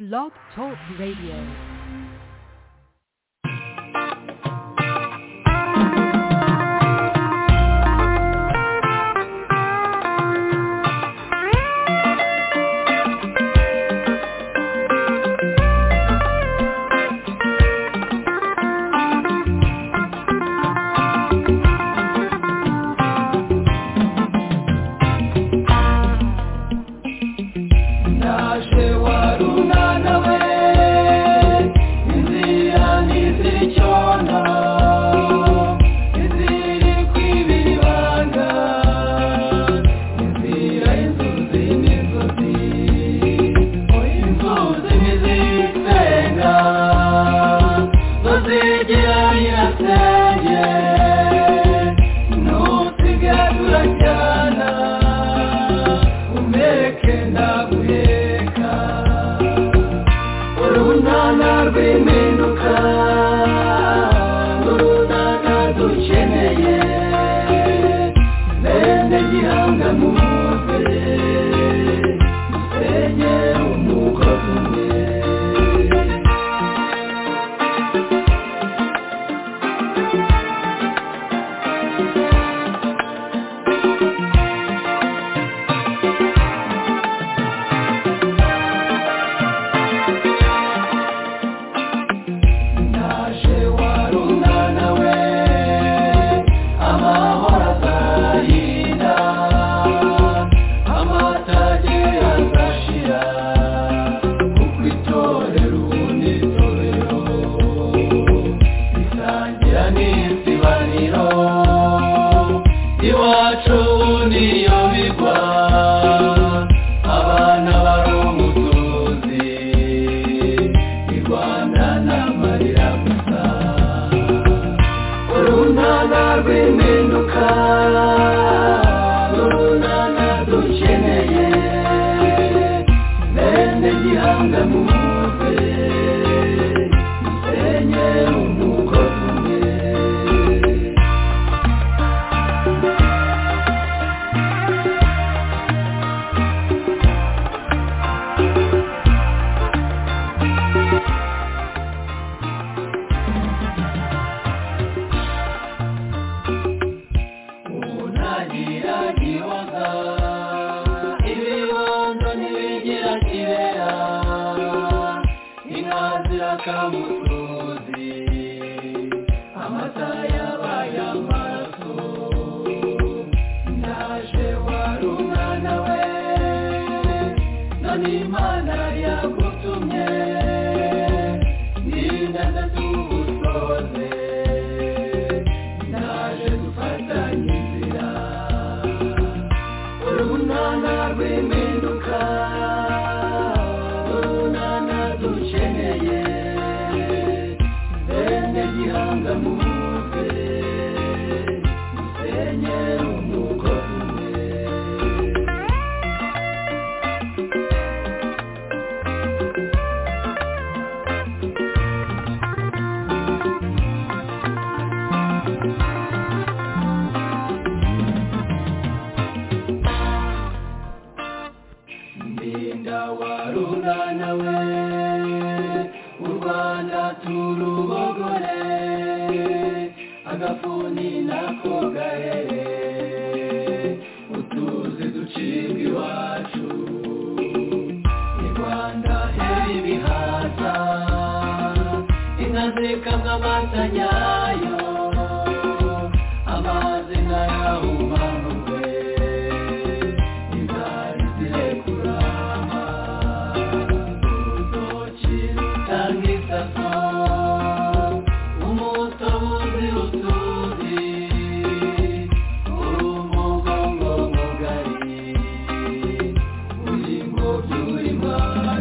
Blog Talk Radio.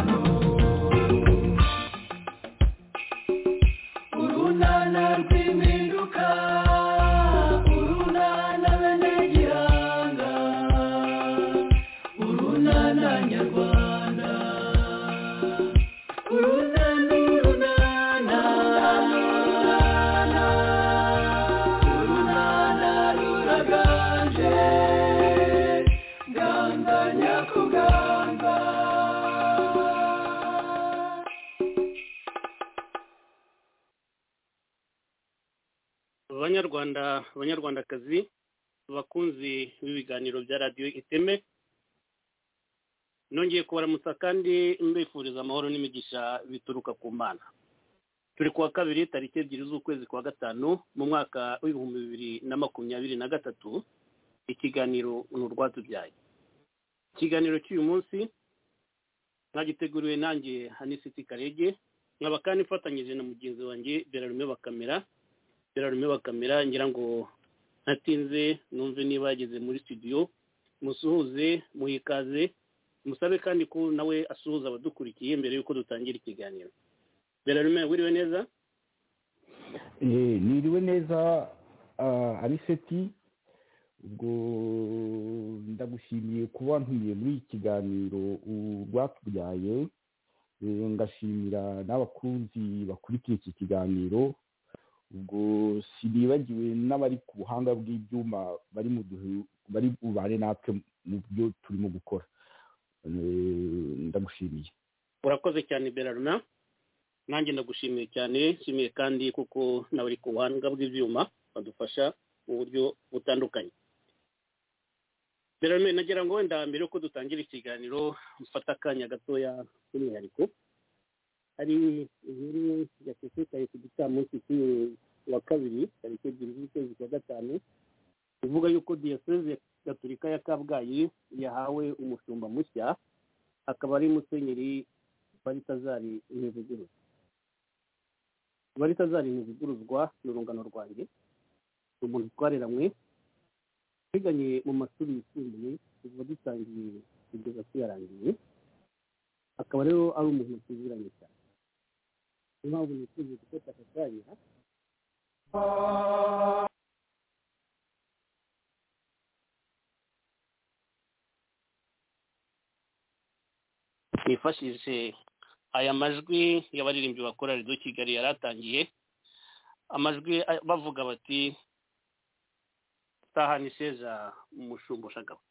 Urunana rw'imi abanyarwandakazi bakunzi b'ibiganiro bya radiyo iteme, nongeye kubaramutsa kandi mbifuriza amahoro n'imigisha bituruka ku Mana. Turi kuwa kabiri tariki 2 z'ukwezi kwa gatanu mu mwaka w'2023, ikiganiro n'urwatubyaye. Ikiganiro cy'uyu munsi nagiteguriwe nanjye Hanisiti Karege, nkaba kandi mfatanyije na mugenzi wanjye Berarume Bakamera. Ngira ngo natinze numve niba yageze muri studio, musuhuze, muhikaze, musabe kandi ko nawe asuhuza abadukurikiye mbere yuko dutangira ikiganiro. Berarume, wiriwe neza? Niriwe neza Aniseti. Ubwo ndagushimiye kuba ntuye muri iki kiganiro urwatubyaye, ngashimira n'abakunzi bakurikiye iki kiganiro. Ubwo sinibagiwe n'abari ku buhanga bw'ibyuma bari bubane natwe mu byo turimo gukora. Ndagushimiye. Urakoze cyane Berarume, nanjye ndagushimiye cyane. Nshimiye kandi kuko n'abari ku buhanga bw'ibyuma badufasha mu buryo butandukanye. Berarume, nagira ngo wenda mbere yuko dutangira ikiganiro mfata akanya gatoya k'umwihariko. Hari inkuru yasesekaye ku gicamunsi wa kabiri tariki 2 z'ukwezi kwa gatanu, ivuga yuko diyoseze gatolika ya Kabgayi yahawe umushumba mushya, akaba ari Musenyeri Baritazari Ntibivuguruzwa n'urungano rwanjye, umuntu twareramwe twiganye mu mashuri yisumbuye kuva dutangiye kugeza tuyarangiye, akaba rero ari umuntu tuziranye cyane. Impamvu nifuza gufata aka kanya nifashishije aya majwi y'abaririmbyi bakora Radio Kigali yaratangiye, amajwi bavuga bati tahani sheja umushumba ushagabo.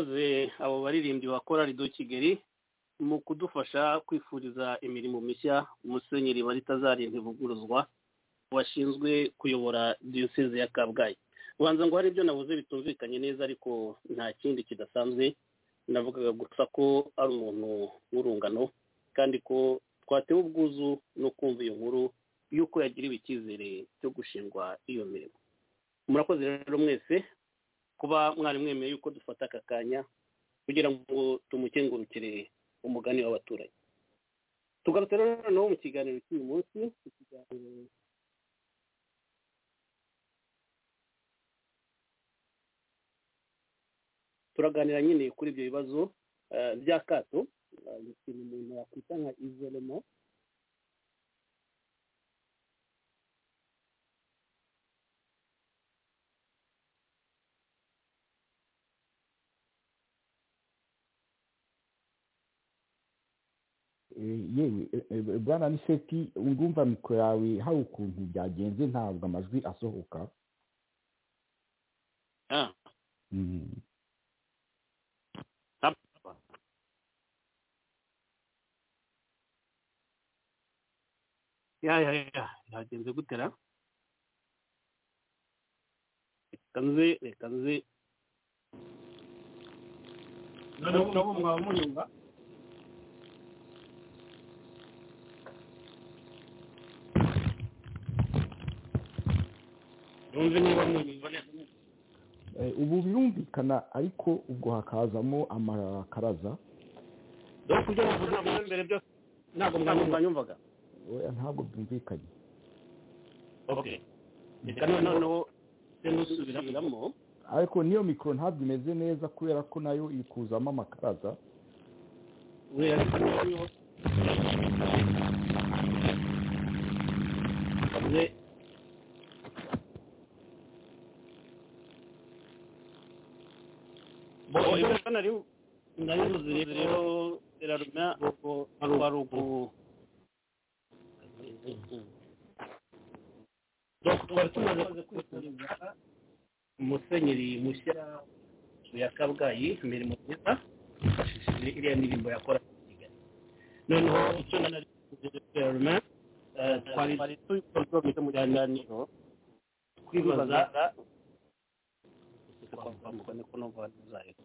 murakoze abo baririmbyi ba korali do Kigali mu kudufasha kwifuriza imirimo mishya Musenyeri Baritazari Ntivuguruzwa washinzwe kuyobora diyoseze ya Kabgayi. Ubanza ngo hari ibyo navuze bitumvikanye neza, ariko nta kindi kidasanzwe. Navugaga gusa ko ari umuntu w'urungano kandi ko twatewe ubwuzu no kumva iyo nkuru y'uko yagiriwe icyizere cyo gushingwa iyo mirimo. Murakoze rero mwese kuba mwari mwemeye yuko dufata aka kanya kugira ngo tumukengurukire umugani w'abaturage. Tugarutse rero no mu kiganiro cy'uyu munsi, ikiganiro turaganira nyine kuri ibyo bibazo by'akato, ikintu umuntu yakwita nka isolemo. yewe bwana Niseti, ngumva mikoro yawe hari ukuntu byagenze ntabwo amajwi asohoka. yagenze gutera reka nze nabo mwaba munyumva. Ubu birumvikana, ariko ubwo hakazamo amakaraza. Mbere byose ntabwo mwanyumvaga. Ntabwo byumvikanye. Reka noneho nusubiramo, ariko niyo mikoro ntabwo imeze neza kubera ko nayo iri kuzamo amakaraza. ndabivuze rero irarumya harugu twari tumaze kwifuriza Musenyeri mushya ya Kabgayi imirimo myiza yifashishije iriya ndirimbo yakora Kigali. Noneho icyo nari irarumya twari turi mu kiganiro kwibaza ko numva uzareka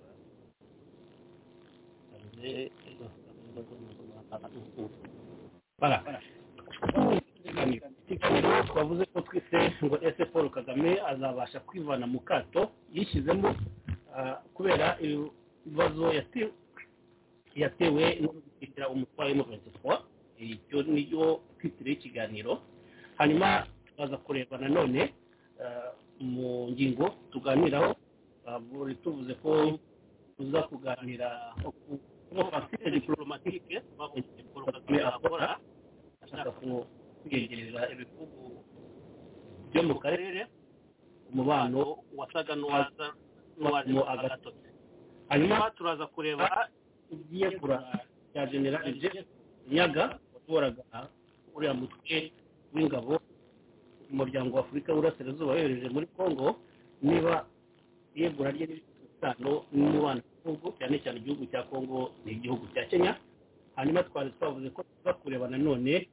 twavuze ko twise ngo ese Paul Kagame azabasha kwivana mu kato yishyizemo kubera ibibazo yatewe no gushyikira umutwaro w'umuventura. Icyo niyo twitire ikiganiro, hanyuma tukaza kureba nanone mu ngingo tuganiraho. Tuvuze ko tuza kuganira offensive diplomatique babonye Paul Kagame akora ashaka kwegereza ibihugu byo mu karere umubano wasaga n'uwarimo agatotsi. Hanyuma turaza kureba ibyiyegura bya General Jeff Nyaga watoraga uriya mutwe w'ingabo umuryango wa Afurika y'Uburasirazuba yohereje muri Congo, niba iyegura rye n'isano n'umubano w'igihugu cyane cyane igihugu cya Congo n'igihugu cya Kenya. Hanyuma twari twavuze ko tuza kureba nanone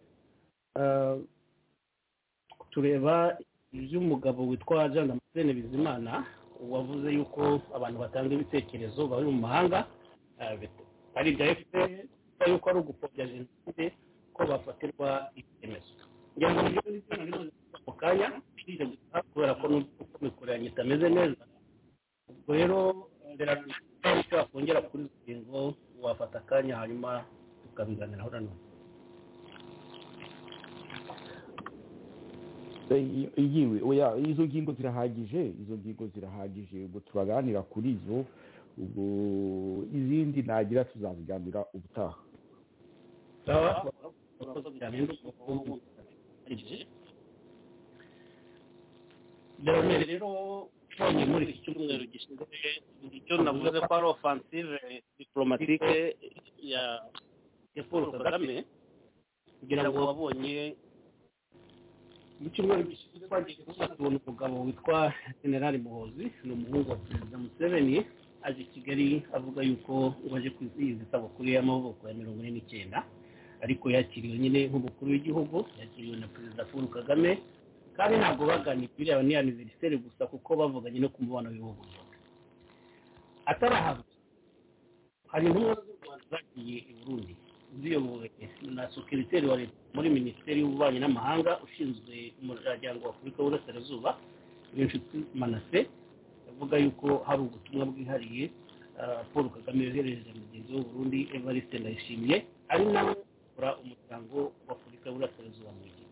tureba iby'umugabo witwa Jean Damascene Bizimana wavuze yuko abantu batanga ibitekerezo bari mu mahanga ari ibya FPR yuko ari ugupfobya jenoside ko bafatirwa icyemezo. Ngira ngo nibyo nibyo mu kanya kubera ko n'uko mikoranye itameze neza. Ubwo rero icyo wakongera kuri izo ngingo wafata akanya hanyuma tukabiganiraho nanone. Izo ngingo zirahagije ubwo turaganira kuri izo, ubwo izindi nagira tuzaziganira ubutaha. rero twonye muri iki cyumweru gishize icyo navuze ko ari offensive diplomatique ya Paul Kagame, kugira ngo wabonye mu cyumweru gishize twagiye kubona umugabo witwa General Muhozi, ni umuhungu wa Perezida Museveni, aje i Kigali avuga yuko waje kwizihiza isabukuru y'amavuko ya 49 ariko yakiriwe nyine nk'umukuru w'igihugu, yakiriwe na perezida Paul Kagame kandi ntabwo baganira ibireba ni anniversaire gusa kuko bavuganye no ku mubano w'ibihugu. Atarahabwa hari intumwa z'u Rwanda zagiye i Burundi ziyobowe na sekreteri wa leta muri minisiteri y'ububanyi n'amahanga ushinzwe umuryango wa Afurika y'Uburasirazuba Inshuti Manase, avuga yuko hari ubutumwa bwihariye Paul Kagame yohereje mugenzi w'u Burundi Evariste Ndayishimiye ari nawe ukora umuryango wa Afurika y'Uburasirazuba mu gihe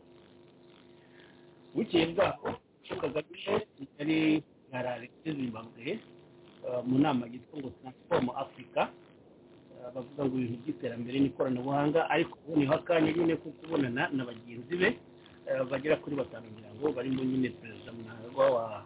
bukeye bwaho Kagame yari yararetse Zimbabwe mu nama yitwa ngo Transform Africa, bavuga ngo ibintu by'iterambere n'ikoranabuhanga, ariko niho akanya nyine ko kubonana na bagenzi be bagera kuri 5 ngira ngo barimo nyine perezida Mnangagwa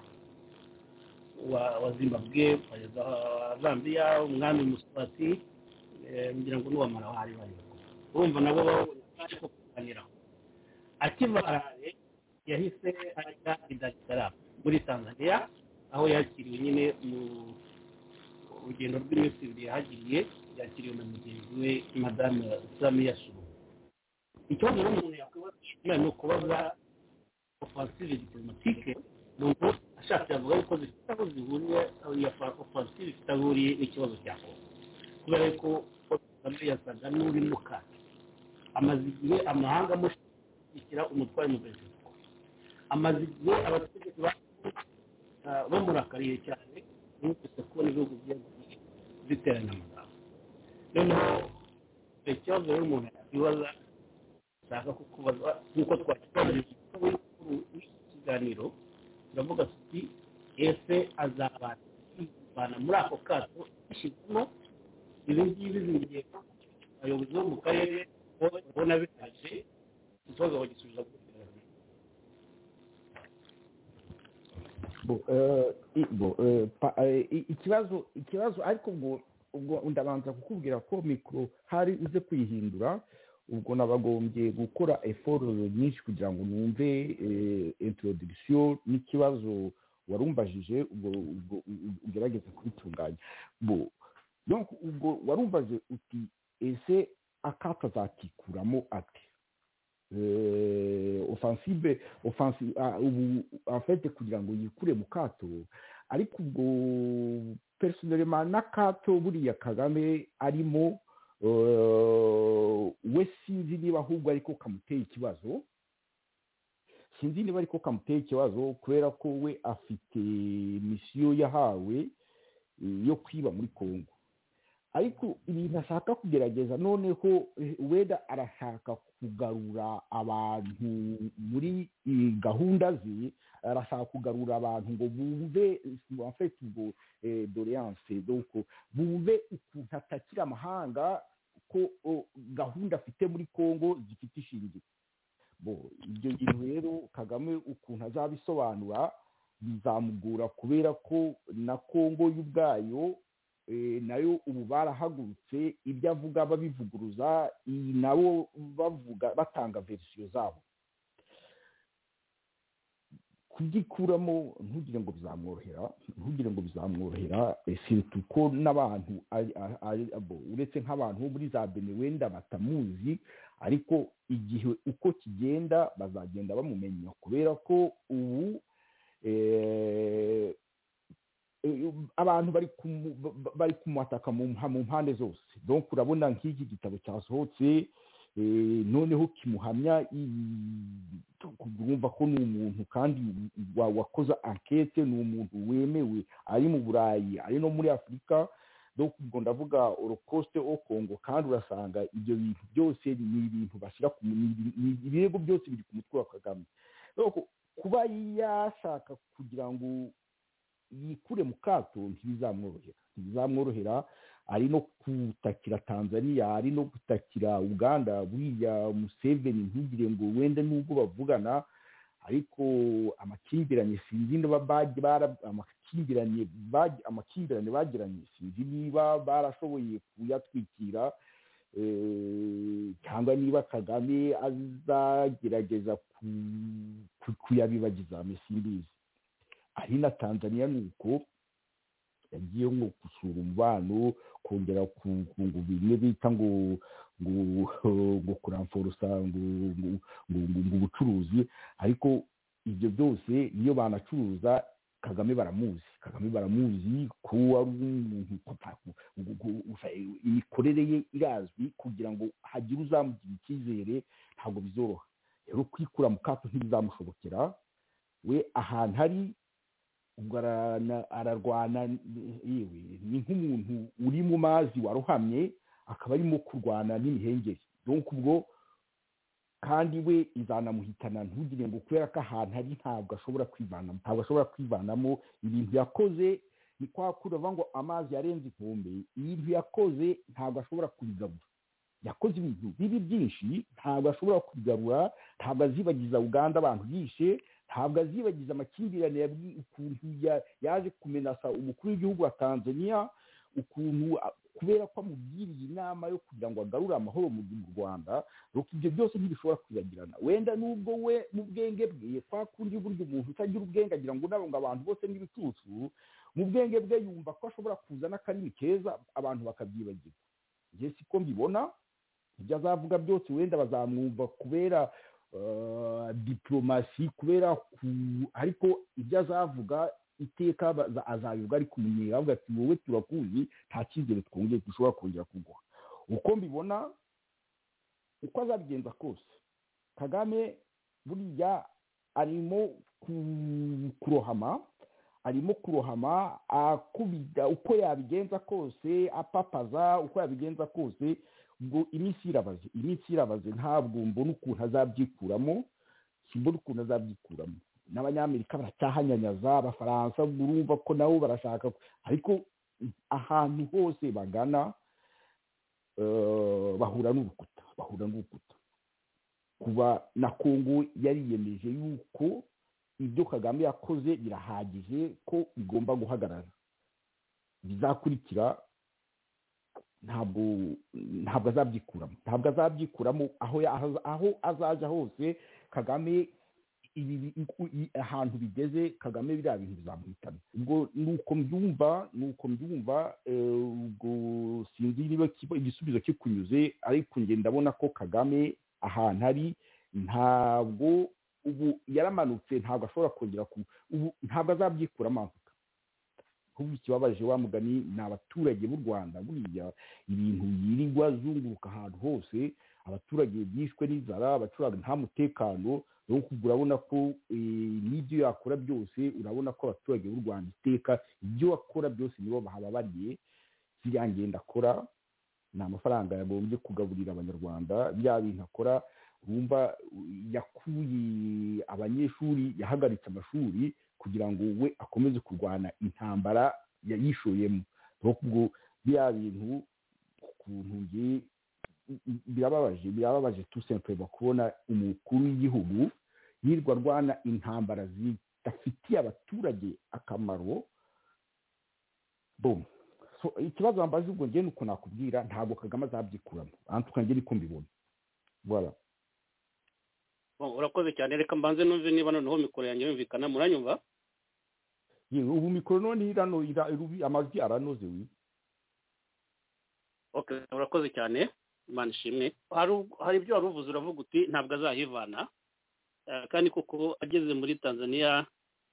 wa Zimbabwe, perezida wa Zambia, umwami Muswati, ngira ngo n'uwa Malawi bari urumva nabo baje kuganiraho. Akivarare yahise ajya i Dar es Salaam muri Tanzania aho yakiriwe nyine mu urugendo rw'iminsi 2 yahagiriye, yakiriwe na mugenzi we Madame Samia Suluhu. Ikibazo n'umuntu yakwibaza ni ukubaza offensive diplomatique n'ubwo ashaka avuga ko zifite aho zihuriye ya offensive itahuriye n'ikibazo cya Kongo, kubera ko Kagame yasaga n'uri mu kato, amaze igihe amahanga amushyigikira umutware mu Bezico, amaze igihe abategetsi bamurakariye cyane n'uko kubona ibihugu byagiye biterana amagambo. Noneho ikibazo y'umuntu yakibaza ashaka kukubaza nk'uko twakibaza ikiganiro, turavuga tuti ese azabana muri ako kato ishyizemo ibi ngibi zingiye abayobozi bo mu karere ubona bitaje ikibazo bagisubiza ikibazo ariko ubwo ndabanza kukubwira ko mikoro hari uze kuyihindura, ubwo nabagombye gukora effort nyinshi kugira ngo numve introduction n'ikibazo warumbajije, ubwo ugerageze kubitunganya. Donc ubwo warumbaje uti ese akata zakikuramo ati offensive ubu en fait kugira ngo yikure mu kato, ariko ubwo personnellement n'akato buriya Kagame arimo we sinzi niba ahubwo ariko kamuteye ikibazo, sinzi niba ariko kamuteye ikibazo kubera ko we afite misiyo yahawe yo kwiba muri Kongo. Ariko ibintu ashaka kugerageza noneho weda arashaka kugarura abantu muri gahunda ze, arashaka kugarura abantu ngo bumve en fait ubwo doléance, donc bumve ukuntu atakira amahanga ko gahunda afite muri Kongo zifite ishingiro. Ibyo bintu rero Kagame ukuntu azabisobanura bizamugura kubera ko na Kongo y'ubwayo nayo ubu barahagurutse ibyo avuga babivuguruza, nabo bavuga batanga verisiyo zabo. Kugikuramo ntugire ngo bizamworohera surtout ko n'abantu uretse nk'abantu bo muri za Benin wenda batamuzi, ariko igihe uko kigenda bazagenda bamumenya kubera ko ubu abantu bari kumwataka mu mpande zose. Donc urabona nk'iki gitabo cyasohotse noneho kimuhamya, urumva ko ni umuntu kandi wakoze enquête, ni umuntu wemewe, ari mu Burayi, ari no muri Afurika. Donc ubwo ndavuga Holocaust au Congo, kandi urasanga ibyo bintu byose ni ibintu bashyira ku ibirego byose biri ku mutwe wa Kagame. Donc kuba yashaka kugira ngo yikure mu kato ntibizamworohera, ari no gutakira Tanzania, ari no gutakira Uganda, buriya Museveni ntugire ngo wenda nubwo bavugana, ariko amakimbirane sinzi niba amakimbirane bagiranye sinzi niba barashoboye kuyatwikira, cyangwa niba Kagame azagerageza kuyabibagiza, simbizi. Ari na Tanzania nuko yagiye nko gusura umubano kongera ngo bimwe bita ngo kuramforosa ngo ubucuruzi, ariko ibyo byose niyo banacuruza Kagame baramuzi ko ari umuntu imikorere ye irazwi, kugira ngo hagire uzamugira icyizere ntabwo bizoroha. Rero kwikura mu kato ntibizamushobokera, we ahantu hari ubwo ararwana, yewe ni nk'umuntu uri mu mazi warohamye akaba arimo kurwana n'imihengeri, donc ubwo kandi we izanamuhitana, ntugire ngo kubera ko ahantu hari ntabwo ashobora kwivanamo ibintu yakoze. Ni kwa kuvuga ngo amazi yarenze inkombe, ibintu yakoze ntabwo ashobora kubigarura. Yakoze ibintu bibi byinshi, ntabwo ashobora kubigarura. Ntabwo azibagiza Uganda abantu yishe, ntabwo azibagiza amakimbirane ukuntu yaje kumenasa umukuru w'igihugu wa Tanzania, ukuntu kubera ko amubwiriye inama yo kugira ngo agarure amahoro mu Rwanda. Nuko ibyo byose ntibishobora kwibagirana. Wenda nubwo we mu bwenge bwe kwa kundi buryo umuntu utagira ubwenge agira ngo nabo ngo abantu bose n'ibicucu, mu bwenge bwe yumva ko ashobora kuzana akarimi keza abantu bakabyibagirwa. Njye siko mbibona. Ibyo azavuga byose wenda bazamwumva kubera diplomasi, kubera ariko ibyo azavuga iteka azabivuga ari kumenyera, avuga ati wowe turakuzi, nta cyizere dushobora kongera kuguha. Uko mbibona, uko azabigenza kose, Kagame buriya arimo kurohama akubida uko yabigenza kose, apapaza uko yabigenza kose. Ubwo iminsi irabaze ntabwo mbona ukuntu azabyikuramo, n'abanyamerika baracyahanyanyaza, abafaransa urumva ko nabo barashaka, ariko ahantu hose bagana bahura n'urukuta. Kuba na Kongo yariyemeje yuko ibyo Kagame yakoze birahagije, ko bigomba guhagarara. Bizakurikira ntabwo azabyikuramo aho azaja hose. Kagame ahantu bigeze, Kagame biriya bintu bizamuhitana. Ubwo nuko mbyumva, ubwo sinzi niba igisubizo kikunyuze, ariko njye ndabona ko Kagame ahantu ari ntabwo ubu yaramanutse, ntabwo ashobora kongera ntabwo azabyikuramo. Ahubwo ikibabaje wa mugani ni abaturage b'u Rwanda. Buriya ibintu yirirwa zunguruka ahantu hose, abaturage bishwe n'inzara, abaturage nta mutekano. Rero urabona ko n'ibyo yakora byose, urabona ko abaturage b'u Rwanda iteka ibyo akora byose nibo bahababariye. ziriya ngendo akora ni amafaranga yagombye kugaburira abanyarwanda. bya bintu akora wumva yakuye abanyeshuri, yahagaritse amashuri kugira ngo we akomeze kurwana intambara yayishoyemo. ubwo bya bintu ukuntu ngiye birababaje tout simplement kubona umukuru w'igihugu yirwa arwana intambara zidafitiye abaturage akamaro. So ikibazo wambaje ubwo njye nuko nakubwira ntabwo Kagame azabyikuramo, antuka njye niko mbibona. Voilà. Urakoze cyane, reka mbanze numve niba noneho mikoro yanjye yumvikana. Muranyumva? Ubu mikoro none irano amajwi aranoze wi. Okay, urakoze cyane, Imana ishimwe. Hari ibyo wari uvuze, uravuga uti ntabwo azahivana, kandi koko ageze muri Tanzania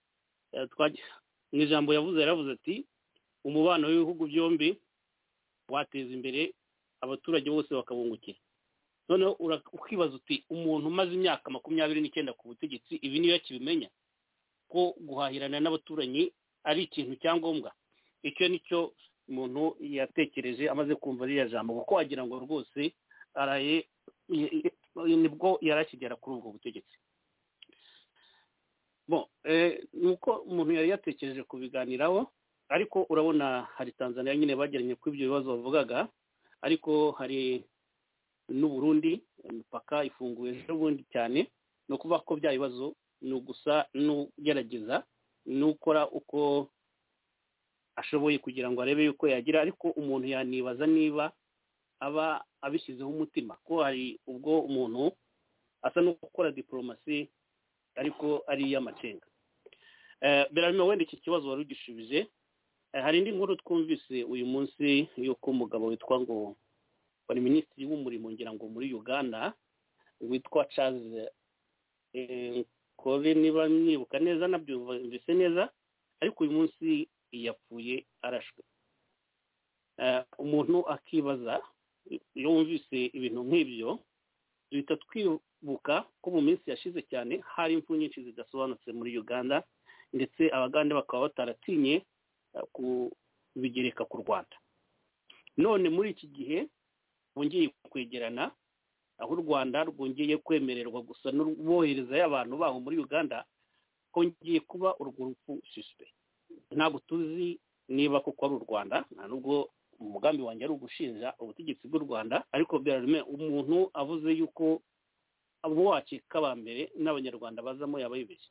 mu ijambo yaravuze ati umubano w'ibihugu byombi wateza imbere abaturage bose bakabungukira. Noneho ukibaza uti umuntu umaze imyaka 29 ku butegetsi, ibi niyo yakibimenya ko guhahirana n'abaturanyi ari ikintu cyangombwa. Icyo nicyo umuntu yatekereje amaze kumva ririya jambo, kuko wagira ngo rwose araye nibwo yarakigera kuri ubwo butegetsi. Nuko umuntu yari yatekereje kubiganiraho, ariko urabona hari Tanzania nyine bageranye kuri ibyo bibazo bavugaga, ariko hari n'u Burundi imipaka ifunguye ejo bundi cyane. No kuvuga ko bya bibazo ni ugusa n'ugerageza n'ukora uko ashoboye kugira ngo arebe yuko yagira, ariko umuntu yanibaza niba aba abishyizeho umutima ko hari ubwo umuntu asa no gukora diplomasi ariko ari y'amacenga. Berarimo wenda iki kibazo wari ugishubije, hari indi nkuru twumvise uyu munsi y'uko umugabo witwa ngo wari minisitiri w'umurimo ngira ngo muri Uganda witwa Charles Kore, niba nibuka neza nabyumvise neza, ariko uyu munsi yapfuye arashwe. Umuntu akibaza iyo wumvise ibintu nk'ibyo, duhita twibuka ko mu minsi yashize cyane hari impfu nyinshi zidasobanutse muri Uganda, ndetse abagande bakaba bataratinye kubigereka ku Rwanda. None muri iki gihe bongeye kwegerana, aho u Rwanda rwongeye kwemererwa gusa n'ubohereza y'abantu baho muri Uganda, hongeye kuba urwo rupfu suspect. Ntabwo tuzi niba koko ari u Rwanda, nta nubwo umugambi wanjye ari ugushinja ubutegetsi bw'u Rwanda, ariko byarime umuntu avuze yuko abo wakeka ba mbere n'abanyarwanda bazamo yaba yibeshye.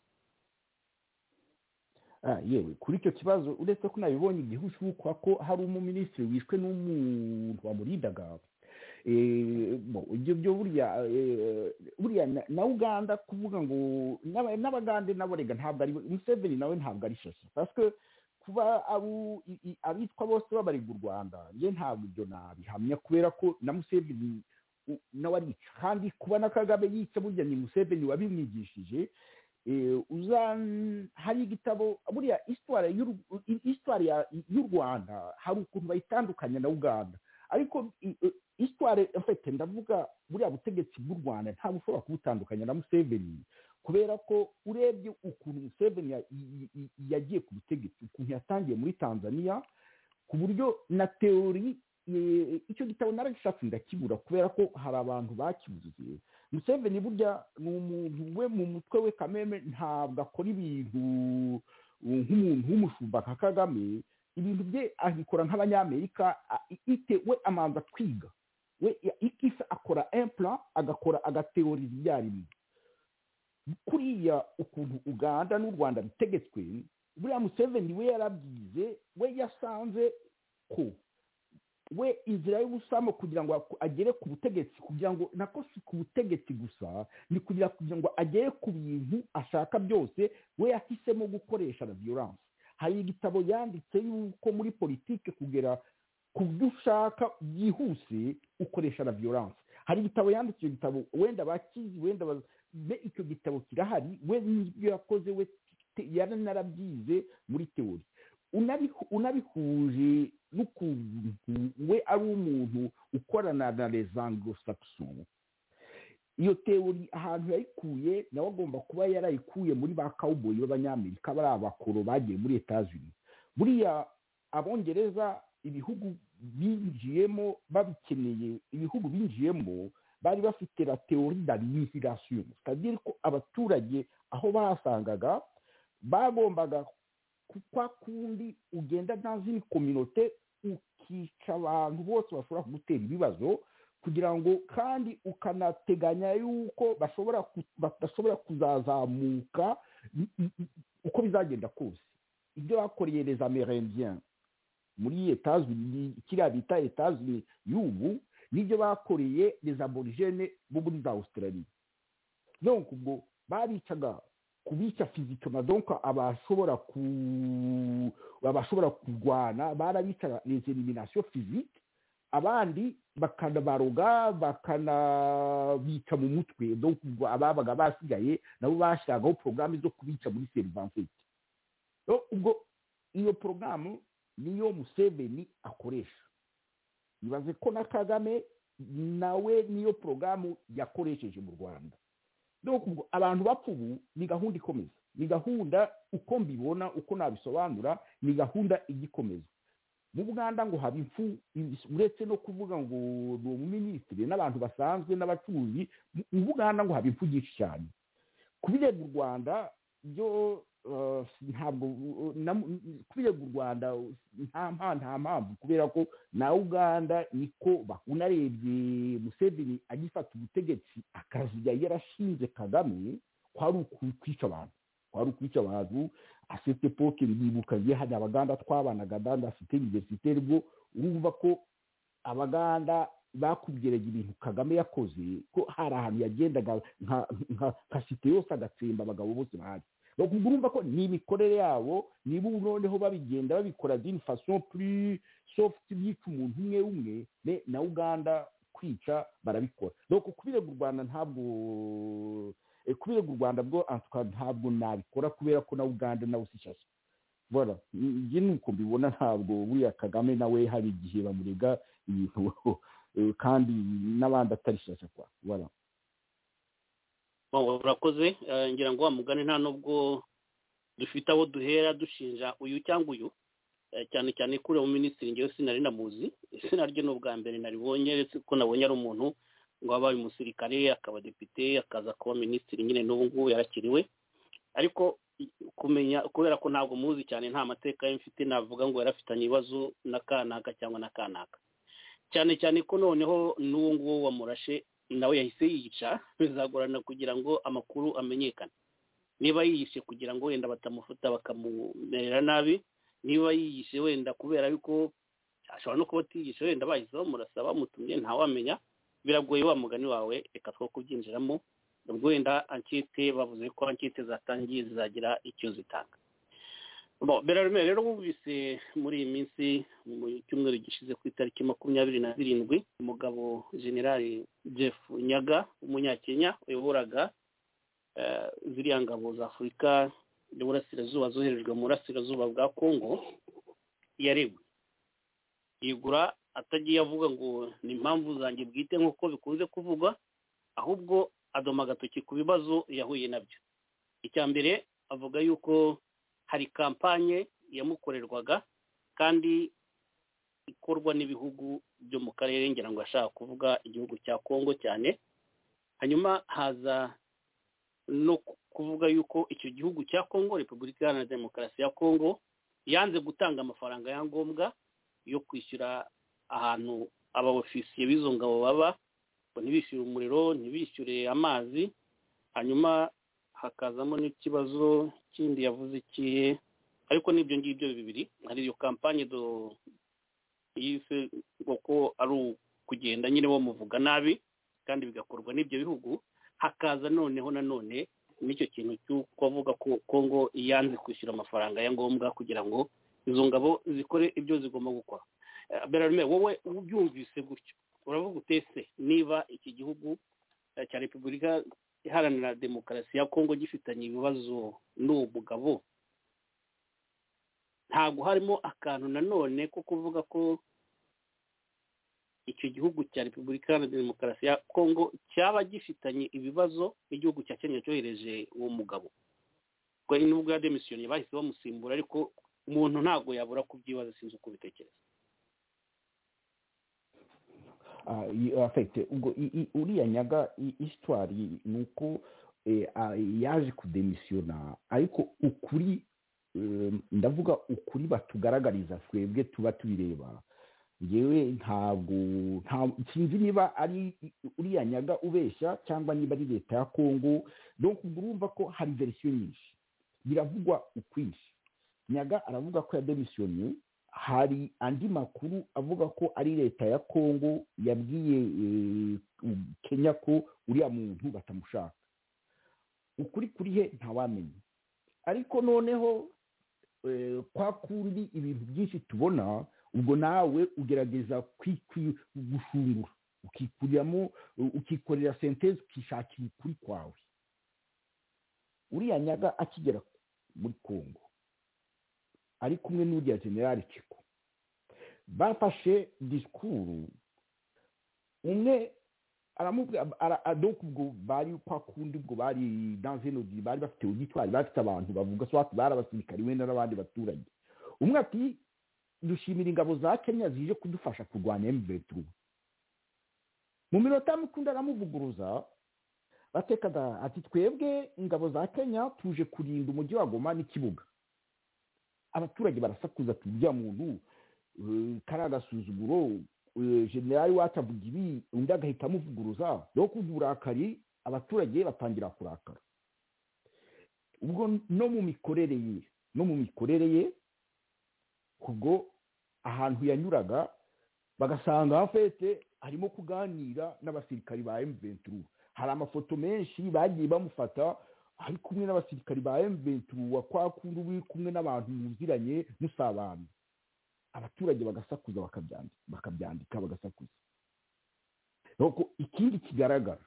Yewe kuri icyo kibazo uretse ko nabibonye igihushuka ko hari umuminisitiri wishwe n'umuntu wamurindaga. Ibyo buriya na Uganda kuvuga ngo n'abagande nabo rega ntabwo ari Museveni, nawe ntabwo ari shashi, parce que kuba abitwa bose babarirwa u Rwanda nge ntabwo ibyo nabihamya, kubera ko na Museveni nawe arica, kandi kuba na Kagame yica burya ni Museveni wabimwigishije. Hari igitabo buriya histoire y'u Rwanda hari ukuntu bayitandukanya na Uganda, ariko histoire mfite ndavuga buriya butegetsi bw'u Rwanda ntabwo ushobora kubutandukanya na Museveni, kubera ko urebye ukuntu Museveni yagiye ku butegetsi, ukuntu yatangiye muri Tanzania, ku buryo na teori icyo gitabo naragishatse ndakibura kubera ko hari abantu bakibuze. Museveni burya ni umuntu we mu mutwe we kameme ntabwo akora ibintu nk'umuntu w'umushumba nka Kagame, ibintu bye abikora nk'abanyamerika. We amanza kwiga, we ikisa akora implant, agakora agateori ibyarimwe. Kuriya ukuntu Uganda n'u Rwanda bitegetswe, buriya Museveni we yarabyize, we yasanze ko we inzira y'ubusamo kugira ngo agere ku butegetsi, kugira ngo nako si ku butegetsi gusa, ni kugira ngo agere ku bintu ashaka byose, we yahisemo gukoresha la violence. Hari igitabo yanditse yuko muri politike kugera ku byo ushaka byihuse ukoresha la violence. Hari igitabo yanditse, icyo gitabo wenda bakizi, wenda icyo gitabo kirahari, we n'ibyo yakoze we yaranarabyize muri teori. Unabihuje n'ukuntu we ari umuntu ukorana na les anglo-saxons, iyo teori ahantu yayikuye nawe agomba kuba yarayikuye muri ba cowboy b'abanyamerika, bari abakoro bagiye muri Etats-Unis. Buriya abongereza ibihugu binjiyemo babikeneye, ibihugu binjiyemo bari bafite la théorie d'annihilation, c'est-à-dire ko abaturage aho basangaga bagombaga kwa kundi ugenda nazini communauté ukica abantu bose bashobora kugutera ibibazo, kugira ngo kandi ukanateganya yuko badashobora kuzazamuka uko bizagenda kose. Ibyo bakoreye les Amérindiens muri Etats-Unis, kiriya bita Etats-Unis y'ubu, nibyo bakoreye les Aborigènes bo muri za Australie. Donc ubwo babicaga kubica physiquement, donc abashobora kurwana barabica les éliminations physiques, abandi bakanabaroga bakanabica mu mutwe. Donc ababaga basigaye nabo bashyiragaho porogaramu zo kubica muri serivante. Ubwo iyo porogaramu niyo Museveni akoresha. Ibaze ko na Kagame nawe niyo porogaramu yakoresheje mu Rwanda. Donc ubwo abantu bapfa ubu ni gahunda ikomeza, ni gahunda uko mbibona, uko nabisobanura, ni gahunda igikomeza. Mu Buganda ngo haba impfu, uretse no kuvuga ngo ni umuminisitiri n'abantu basanzwe n'abacuruzi, mu Buganda ngo haba impfu nyinshi cyane. Kubireba u Rwanda byo ntabwo kubireba u Rwanda nta mpamvu, kubera ko na Uganda niko unarebye Museveni agifata ubutegetsi akaziya yarashinze Kagame kwari ukwica abantu. À cette époque ndibuka hari abaganda twabanaga dans cité universitaire, bwo urumva ko abaganda bakubwiraga ibintu Kagame yakoze, ko hari ahantu yagendaga nka cité yose agatsemba abagabo bose bahari. donc urumva ko ni imikorere yabo niba noneho babigenda babikora d'une façon plus soft byitwa umuntu umwe na Uganda kwica barabikora donc kubirega u Rwanda ntabwo kubirega u Rwanda bwo ntabwo nabikora kubera ko na Uganda nawe sishasha voilà njye nuko mbibona ntabwo buriya Kagame nawe hari igihe bamurega ibintu kandi n'abandi atari shyashya kwa voilà urakoze ngira ngo wa mugani nta nubwo dufite abo duhera dushinja uyu cyangwa uyu cyane cyane kuri mu minisitiri ngewe sinari namuzi izina rye n'ubwa mbere naribonye uretse ko nabonye ari umuntu ngo abaye umusirikare akaba depite akaza kuba minisitiri nyine n'ubu ngubu yarakiriwe ariko kumenya kubera ko ntabwo muzi cyane nta mateka ye mfite navuga ngo yarafitanye ibibazo na kanaka cyangwa na kanaka cyane cyane ko noneho n'uwo nguwo wamurashe nawe yahise yica bizagorana kugira ngo amakuru amenyekane niba yiyishe kugira ngo wenda batamufuta bakamumerera nabi niba yiyishe wenda kubera yuko ashobora no kuba atiyishe wenda bahise bamurasa bamutumye ntawamenya biragoye wa mugani wawe reka two kubyinjiramo ubwo wenda ankete bavuze ko ankete zatangiye zizagira icyo zitanga Berarume rero wumvise muri iyi minsi mu cyumweru gishize ku itariki 27 umugabo General Jeff Nyaga umunyakenya uyoboraga ziriya ngabo za Afurika y'Uburasirazuba zoherejwe mu burasirazuba bwa Kongo yaregwe yigura atagiye avuga ngo ni impamvu zanjye bwite nk'uko bikunze kuvugwa ahubwo adoma agatoki ku bibazo yahuye nabyo icya mbere avuga yuko hari kampanye yamukorerwaga kandi ikorwa n'ibihugu byo mu karere ngira ngo ashaka kuvuga igihugu cya Kongo cyane hanyuma haza no kuvuga yuko icyo gihugu cya Kongo Repubulika Iharanira Demokarasi ya Kongo yanze gutanga amafaranga ya ngombwa yo kwishyura ahantu abaofisiye b'izo ngabo baba ntibishyure umuriro ntibishyure amazi hanyuma hakazamo n'ikibazo kindi yavuze ikihe ariko n'ibyo ngibyo bibiri hari iyo kampanye yise ko ari kugenda nyine bamuvuga nabi kandi bigakorwa n'ibyo bihugu hakaza noneho nanone n'icyo kintu cy'uko avuga ko Kongo yanze kwishyura amafaranga ya ngombwa kugira ngo izo ngabo zikore ibyo zigomba gukora Berarume wowe ubyumvise gutyo uravuga utese niba iki gihugu cya Repubulika Iharanira Demokarasi ya Kongo gifitanye ibibazo n'uwo mugabo ntabwo harimo akantu nanone ko kuvuga ko icyo gihugu cya Repubulika Iharanira Demokarasi ya Kongo cyaba gifitanye ibibazo igihugu cya Kenya cyohereje uwo mugabo ko nubwo yademisiyoni bahise bamusimbura ariko umuntu ntabwo yabura kubyibaza sinzi uko bitekereza afite ubwo uriya Nyaga histoire nuko yaje kudemisiyona ariko ukuri ndavuga ukuri batugaragariza twebwe tuba tubireba ngewe ntabwo sinzi niba ari uriya Nyaga ubeshya cyangwa niba ari leta ya Kongo donc urumva ko hari version nyinshi biravugwa ukwishi Nyaga aravuga ko yademisiyoni hari andi makuru avuga ko ari leta ya Kongo yabwiye Kenya ko uriya muntu batamushaka ukuri kuri he ntawamenya ariko noneho kwa kundi ibintu byinshi tubona ubwo nawe ugerageza gushungura ukikuriramo ukikorera senteze ukishakira ukuri kwawe uriya Nyaga akigera muri Kongo ari kumwe n'uriya General Chiko bafashe disikuru umwe aramubwira donc ubwo bari kwa kundi ubwo bari dans un audio bari bafite auditoire bafite abantu bavuga so bari abasirikari wenda n'abandi baturage umwe ati dushimira ingabo za Kenya zije kudufasha kurwanya M23 mu minota mukunda aramuvuguruza batekaga ati twebwe ingabo za Kenya tuje kurinda umujyi wa Goma n'ikibuga abaturage barasakuza tujya muntu karagasuzuguro generali watavuga ibi undi agahita amuvuguruza no kuvurakari abaturage batangira kurakara ubwo no mu mikorere ye kubwo ahantu yanyuraga bagasanga hafete harimo kuganira n'abasirikari ba M23 hari amafoto menshi bagiye bamufata ari kumwe n'abasirikari ba M23 kwa kundi uri kumwe n'abantu muziranye musabana, abaturage bagasakuza bakabyandika bagasakuza. Nuko ikindi kigaragara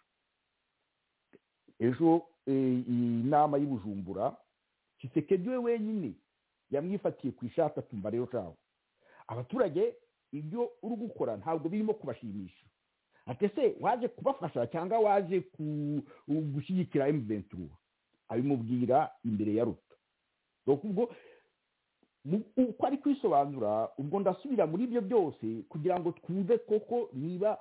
ejo inama y'Ubujumbura, Tshisekedi we wenyine yamwifatiye ku ishati atumva rero cyawo abaturage ibyo uri gukora ntabwo birimo kubashimisha, ate se waje kubafasha cyangwa waje gushyigikira M23? Abimubwira imbere ya Ruto. Donc ubwo uko ari kwisobanura, ubwo ndasubira muri ibyo byose kugira ngo twumve koko niba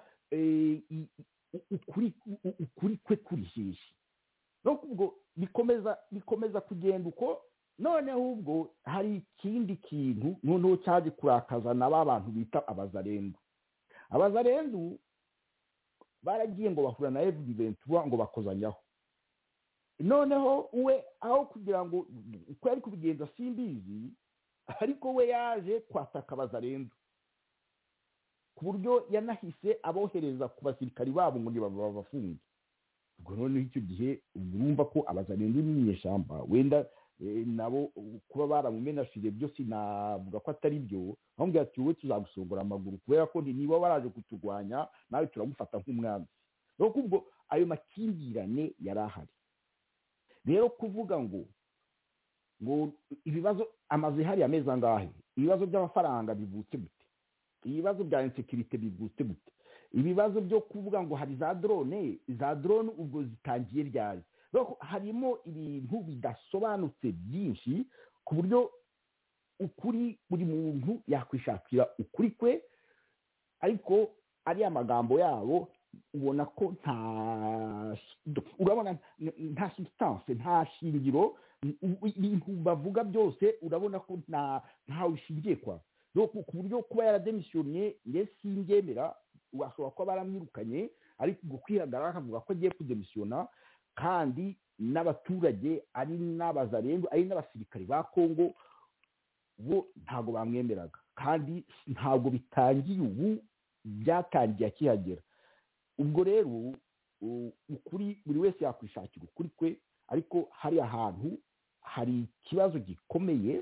ukuri kwe kurishishi. Donc ubwo bikomeza kugenda uko. Noneho ubwo hari ikindi kintu noneho cyaje kurakaza n'aba bantu bita abazarendu. Abazarendu baragiye ngo bahura na M23 ngo bakozanyaho. Noneho we aho kugira ngo uko ari kubigenza simbizi, ariko we yaje kwataka abazarendu ku buryo yanahise abohereza ku basirikari babo ngo babafunge. Ubwo noneho icyo gihe urumva ko abazarendu n'inyeshamba wenda nabo kuba baramumenashije byose navuga ko atari byo, ahubwo ati wowe tuzagusongora amaguru kubera ko niba baraje kuturwanya nawe turamufata nk'umwanzi. Nuko ubwo ayo makimbirane yarahari. Rero kuvuga ngo ibibazo amaze hari amezi angahe, ibibazo by'amafaranga bivutse gute, ibibazo bya insecurity bivutse gute, ibibazo byo kuvuga ngo hari za drone ubwo zitangiye ryari. Harimo ibintu bidasobanutse byinshi ku buryo ukuri buri muntu yakwishakira ukuri kwe, ariko ari amagambo yabo ubona ko urabona nta substance, nta shingiro, ibintu bavuga byose urabona ko nta ushingiye kwa. Ku buryo kuba yarademisiyoniye ndetse simbyemera, washobora kuba baramwirukanye, ariko ubwo kwihagarara akavuga ko agiye kudemisiyona, kandi n'abaturage ari n'abazarendu ari n'abasirikari ba Kongo bo ntago bamwemeraga, kandi ntago bitangiye ubu, byatangiye akihagera. Ubwo rero ukuri buri wese yakwishakira ukuri kwe, ariko hari ahantu hari ikibazo gikomeye,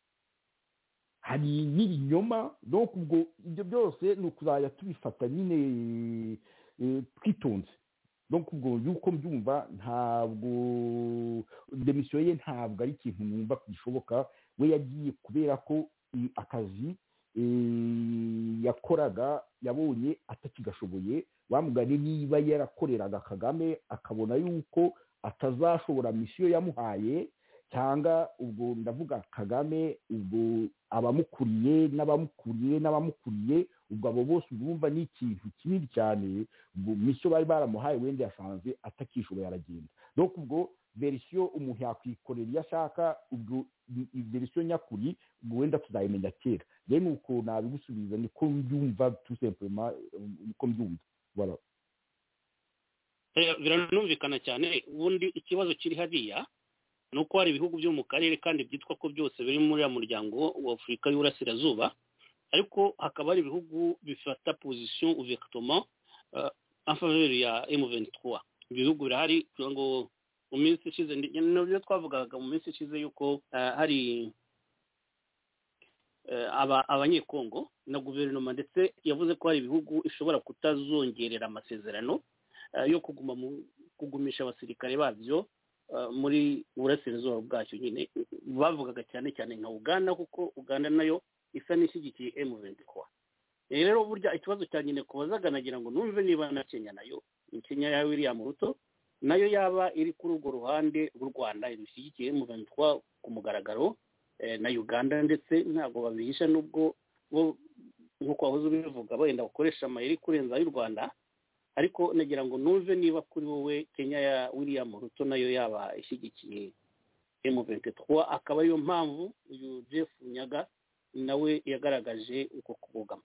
hari n'ibinyoma. Donc ubwo ibyo byose ni ukuzajya tubifata nyine twitonze. Donc ubwo yuko mbyumva, ntabwo demisiyo ye ntabwo ari ikintu numva gishoboka. We yagiye kubera ko akazi yakoraga yabonye atakigashoboye. Bamugane niba yarakoreraga Kagame akabona yuko atazashobora misiyo yamuhaye, cyangwa ubwo ndavuga Kagame, ubwo abamukuriye n'abamukuriye ubwo abo bose urumva ni ikintu kinini cyane. Ubwo misiyo bari baramuhaye wenda yasanze atakishoboye aragenda. Donc ubwo verisiyo umuntu yakwikorera iyo ashaka, ubwo verisiyo nyakuri ubwo wenda tuzayimenya kera. Rero nuko nabigusubiza, niko mbyumva, tout simplement niko mbyumva. Voilà. Biranumvikana cyane. Ubundi ikibazo kiri hariya nuko hari ibihugu byo mu karere kandi byitwa ko byose biri muri ya muryango wa Afurika y'Uburasirazuba, ariko hakaba hari ibihugu bifata position ouvertement en faveur ya M23. Ibihugu birahari kugira ngo mu minsi ishize, n'ibyo twavugaga mu minsi ishize yuko hari abanyekongo na guverinoma ndetse yavuze ko hari ibihugu ishobora kutazongerera amasezerano yo kugumisha abasirikare babyo muri Burasirazuba bwacyo. Nyine bavugaga cyane cyane nka Uganda, kuko Uganda nayo isa n'ishyigikiye M23. Rero burya ikibazo cya nyine kubazaga nagira ngo numve niba na Kenya nayo, Kenya ya William Ruto nayo yaba iri kuri urwo ruhande rw'u Rwanda ishyigikiye M23 ku mugaragaro, na Uganda ndetse ntabwo babihisha, nubwo bo nk'uko wahoze ubivuga wenda bakoresha amayeri kurenza y'u Rwanda. Ariko nagira ngo numve niba kuri wowe Kenya ya William Ruto nayo yaba ishyigikiye M23, akaba ariyo mpamvu uyu Jeff Nyaga nawe yagaragaje uko kubogama.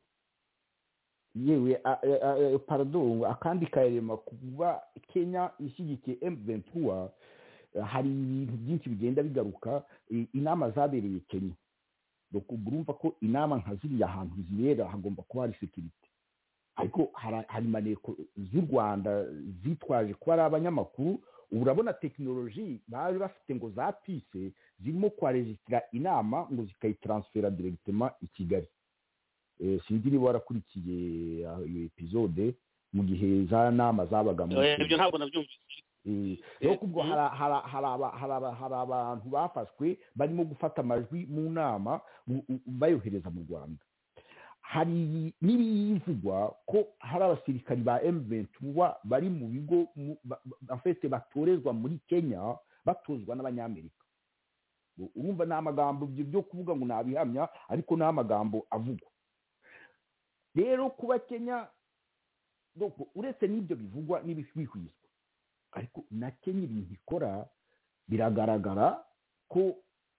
Yewe pardon, akandi karema kuba Kenya ishyigikiye M23, hari ibintu byinshi bigenda bigaruka. Inama zabereye Kenya, donc urumva ko inama nka ziriya ahantu zibera hagomba kuba hari security, ariko hari maneko z'u Rwanda zitwaje ko ari abanyamakuru. Ubu urabona tekinoloji bari bafite ngo za pise zirimo kwaregistira inama ngo zikayitransfera directement i Kigali. Sinzi niba warakurikiye iyo episode mu gihe za nama zabaga mu ibyo ntabwo nabyumvise. rero kubwo hari abantu bafashwe barimo gufata amajwi mu nama bayohereza mu Rwanda. Hari n'ibivugwa ko hari abasirikari ba M23 bari mu bigo afite batorezwa muri Kenya batozwa n'abanyamerika. Urumva n'amagambo byo kuvuga ngo nabihamya, ariko n'amagambo avugwa. Rero kuba Kenya uretse n'ibyo bivugwa n'ibihwihwiswa, ariko na Kenya ibintu ikora biragaragara ko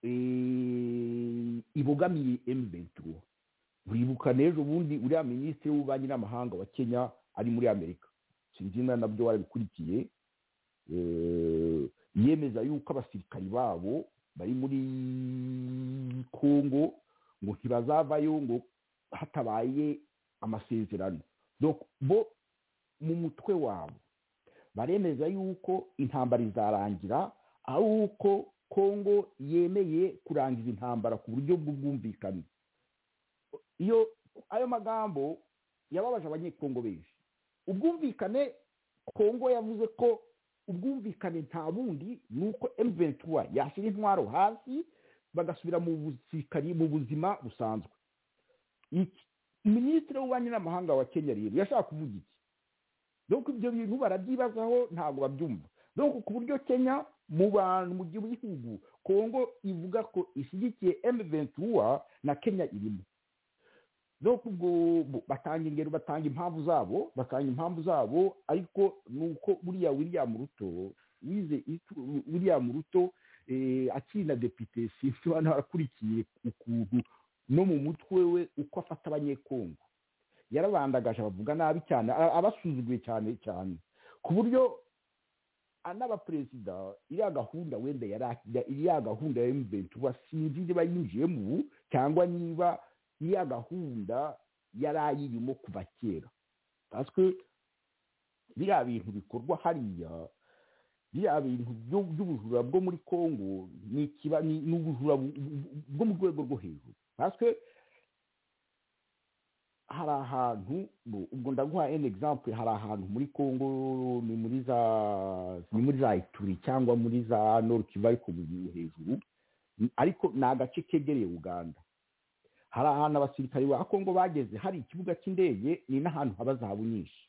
ibogamiye M23. Uribuka n'ejo bundi uriya minisitiri w'ububanyi n'amahanga wa Kenya ari muri Amerika, sinzi niba nabyo warabikurikiye, yemeza yuko abasirikari babo bari muri Kongo ngo ntibazavayo ngo hatabaye amasezerano. Donc bo mu mutwe wabo baremeza yuko intambara izarangira ari uko Kongo yemeye kurangiza intambara ku buryo bw'ubwumvikane. Iyo ayo magambo yababaje abanyekongo benshi. Ubwumvikane, Kongo yavuze ko ubwumvikane nta bundi nuko M23 yashyira intwaro hasi bagasubira mu busirikari mu buzima busanzwe. Minisitiri w'ububanyi n'amahanga wa Kenya rero yashaka kuvuga iki? Donc ibyo bintu barabyibazaho ntabwo babyumva. Donc ku buryo Kenya mu bantu mu gihugu Kongo ivuga ko ishyigikiye M23 na Kenya irimo. Donc ubwo batanga impamvu zabo, ariko nuko buriya William Ruto akina depite sifi akurikiye ukuntu no mu mutwe we uko afata abanyekongo yarabandagaje bavuga nabi cyane, abasuzuguye cyane ku buryo n'abaperezida iriya gahunda wenda iriya gahunda ya M23 sinzi niba yinjiyemo cyangwa niba iriya gahunda yarayirimo kuva kera. Parce que biriya bintu bikorwa hariya, biriya bintu by'ubujura bwo muri Kongo ni ubujura bwo mu rwego rwo hejuru. Parce que hari ahantu, ubwo ndaguha un exemple, hari ahantu muri Kongo ni muri za Ituri cyangwa muri za Nord Kivu ariko hejuru, ariko ni agace kegereye Uganda. Hari ahantu abasirikari ba Kongo bageze hari ikibuga cy'indege, ni n'ahantu haba zahabu nyinshi.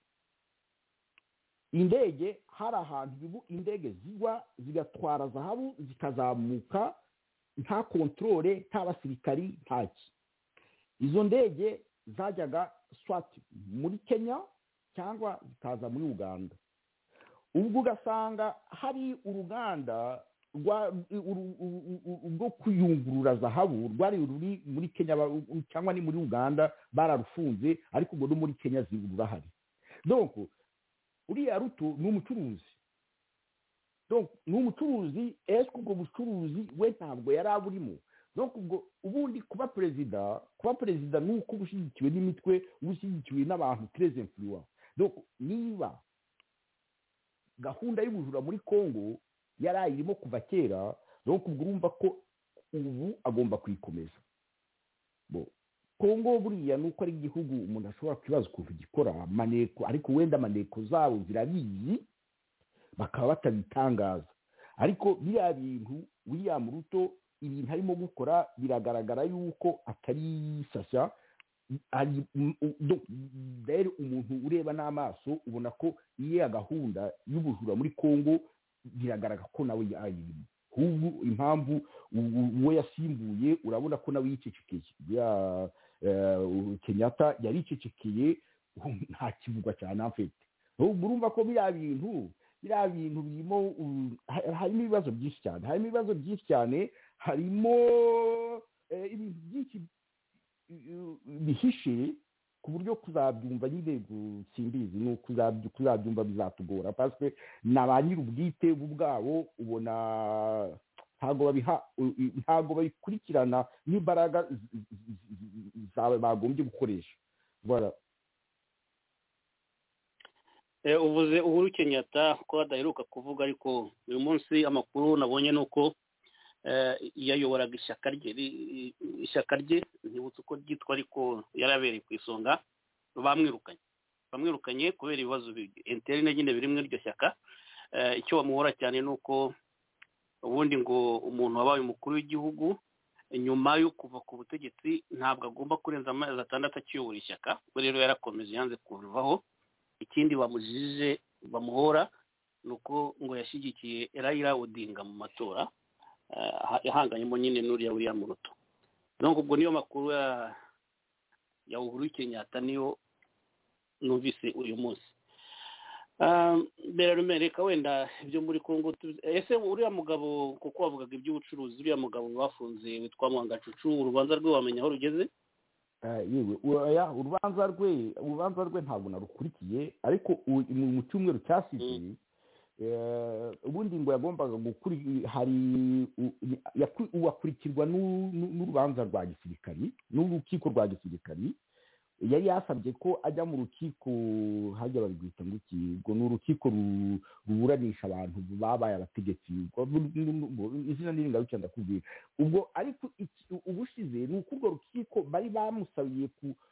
Indege hari ahantu indege zigwa zigatwara zahabu zikazamuka nta kontrole, nta basirikari, ntaki. Izo ndege zajyaga swati muri Kenya cyangwa zikaza muri Uganda. Ubwo ugasanga hari uruganda rwo kuyungurura zahabu rwari ruri muri Kenya cyangwa ni muri Uganda bararufunze, ariko ubwo no muri Kenya zirahari. Donc uriya Ruto ni umucuruzi. Donc ni umucuruzi, esko ubwo bucuruzi we ntabwo yari aburimo. Donc ubwo ubundi kuba perezida nuko ubushyigikiwe n'imitwe, ubushyigikiwe n'abantu très influents. Donc niba gahunda y'ubujura muri Kongo yari irimo kuva kera, donc ubwo urumva ko ubu agomba kuyikomeza. Kongo buriya nuko ari igihugu umuntu ashobora kwibaza ukuntu gikora maneko, ariko wenda maneko zabo zirabizi bakaba batabitangaza. Ariko biriya bintu William Ruto ibintu arimo gukora biragaragara yuko atari sasha. Rero umuntu ureba n'amaso ubona ko iyi gahunda y'ubujura muri Kongo biragaragara ko nawe yayirimo. Ahubwo impamvu uwo yasimbuye urabona ko nawe yicecekeye. Kenyatta yari yicecekeye, nta kivugwa cyane afite. Urumva ko biriya bintu birimo harimo ibibazo byinshi cyane, harimo ibintu byinshi bihishe ku buryo kuzabyumva nyine simbizi, ni kuzabyumva bizatugora. Parce que na ba nyir'ubwite bwabo ubona ntabwo babikurikirana n'imbaraga zawe bagombye gukoresha. Voilà. uvuze Uhuru Kenyatta ko adaheruka kuvuga, ariko uyu munsi amakuru nabonye nuko yayoboraga ishyaka rye ntibutse uko ryitwa, ariko yarabereye ku isonga, bamwirukanye kubera ibibazo interne nyine biri muri iryo shyaka. Icyo bamuhora cyane nuko ubundi ngo umuntu wabaye umukuru w'igihugu nyuma yo kuva ku butegetsi ntabwo agomba kurenza amezi 6 akiyobora ishyaka. Rero yarakomeje yanze kuvaho. Ikindi bamujije bamuhora nuko ngo yashyigikiye Raila Odinga mu matora yahanganyemo nyine n'uriya William Ruto. Donc ubwo niyo makuru ya Uhuru Kenyatta niyo numvise uyu munsi. Reka wenda ibyo muri Kongo, ese uriya mugabo kuko wavugaga iby'ubucuruzi, uriya mugabo bafunze witwa Mwangacucu, urubanza rwe wamenya aho rugeze? Yewe urubanza rwe ntabwo narukurikiye, ariko mu cyumweru cyashize ubundi ngo yagombaga uwakurikirwa n'urubanza rwa gisirikari n'urukiko rwa gisirikari. Yari yasabye ko ajya mu rukiko, hajya babwita ngo ngo ni urukiko ruburanisha abantu babaye abategetsi, izina n'iringaruke ndakubwira ubwo. Ariko ubushize ni uko urwo rukiko bari bamusabiye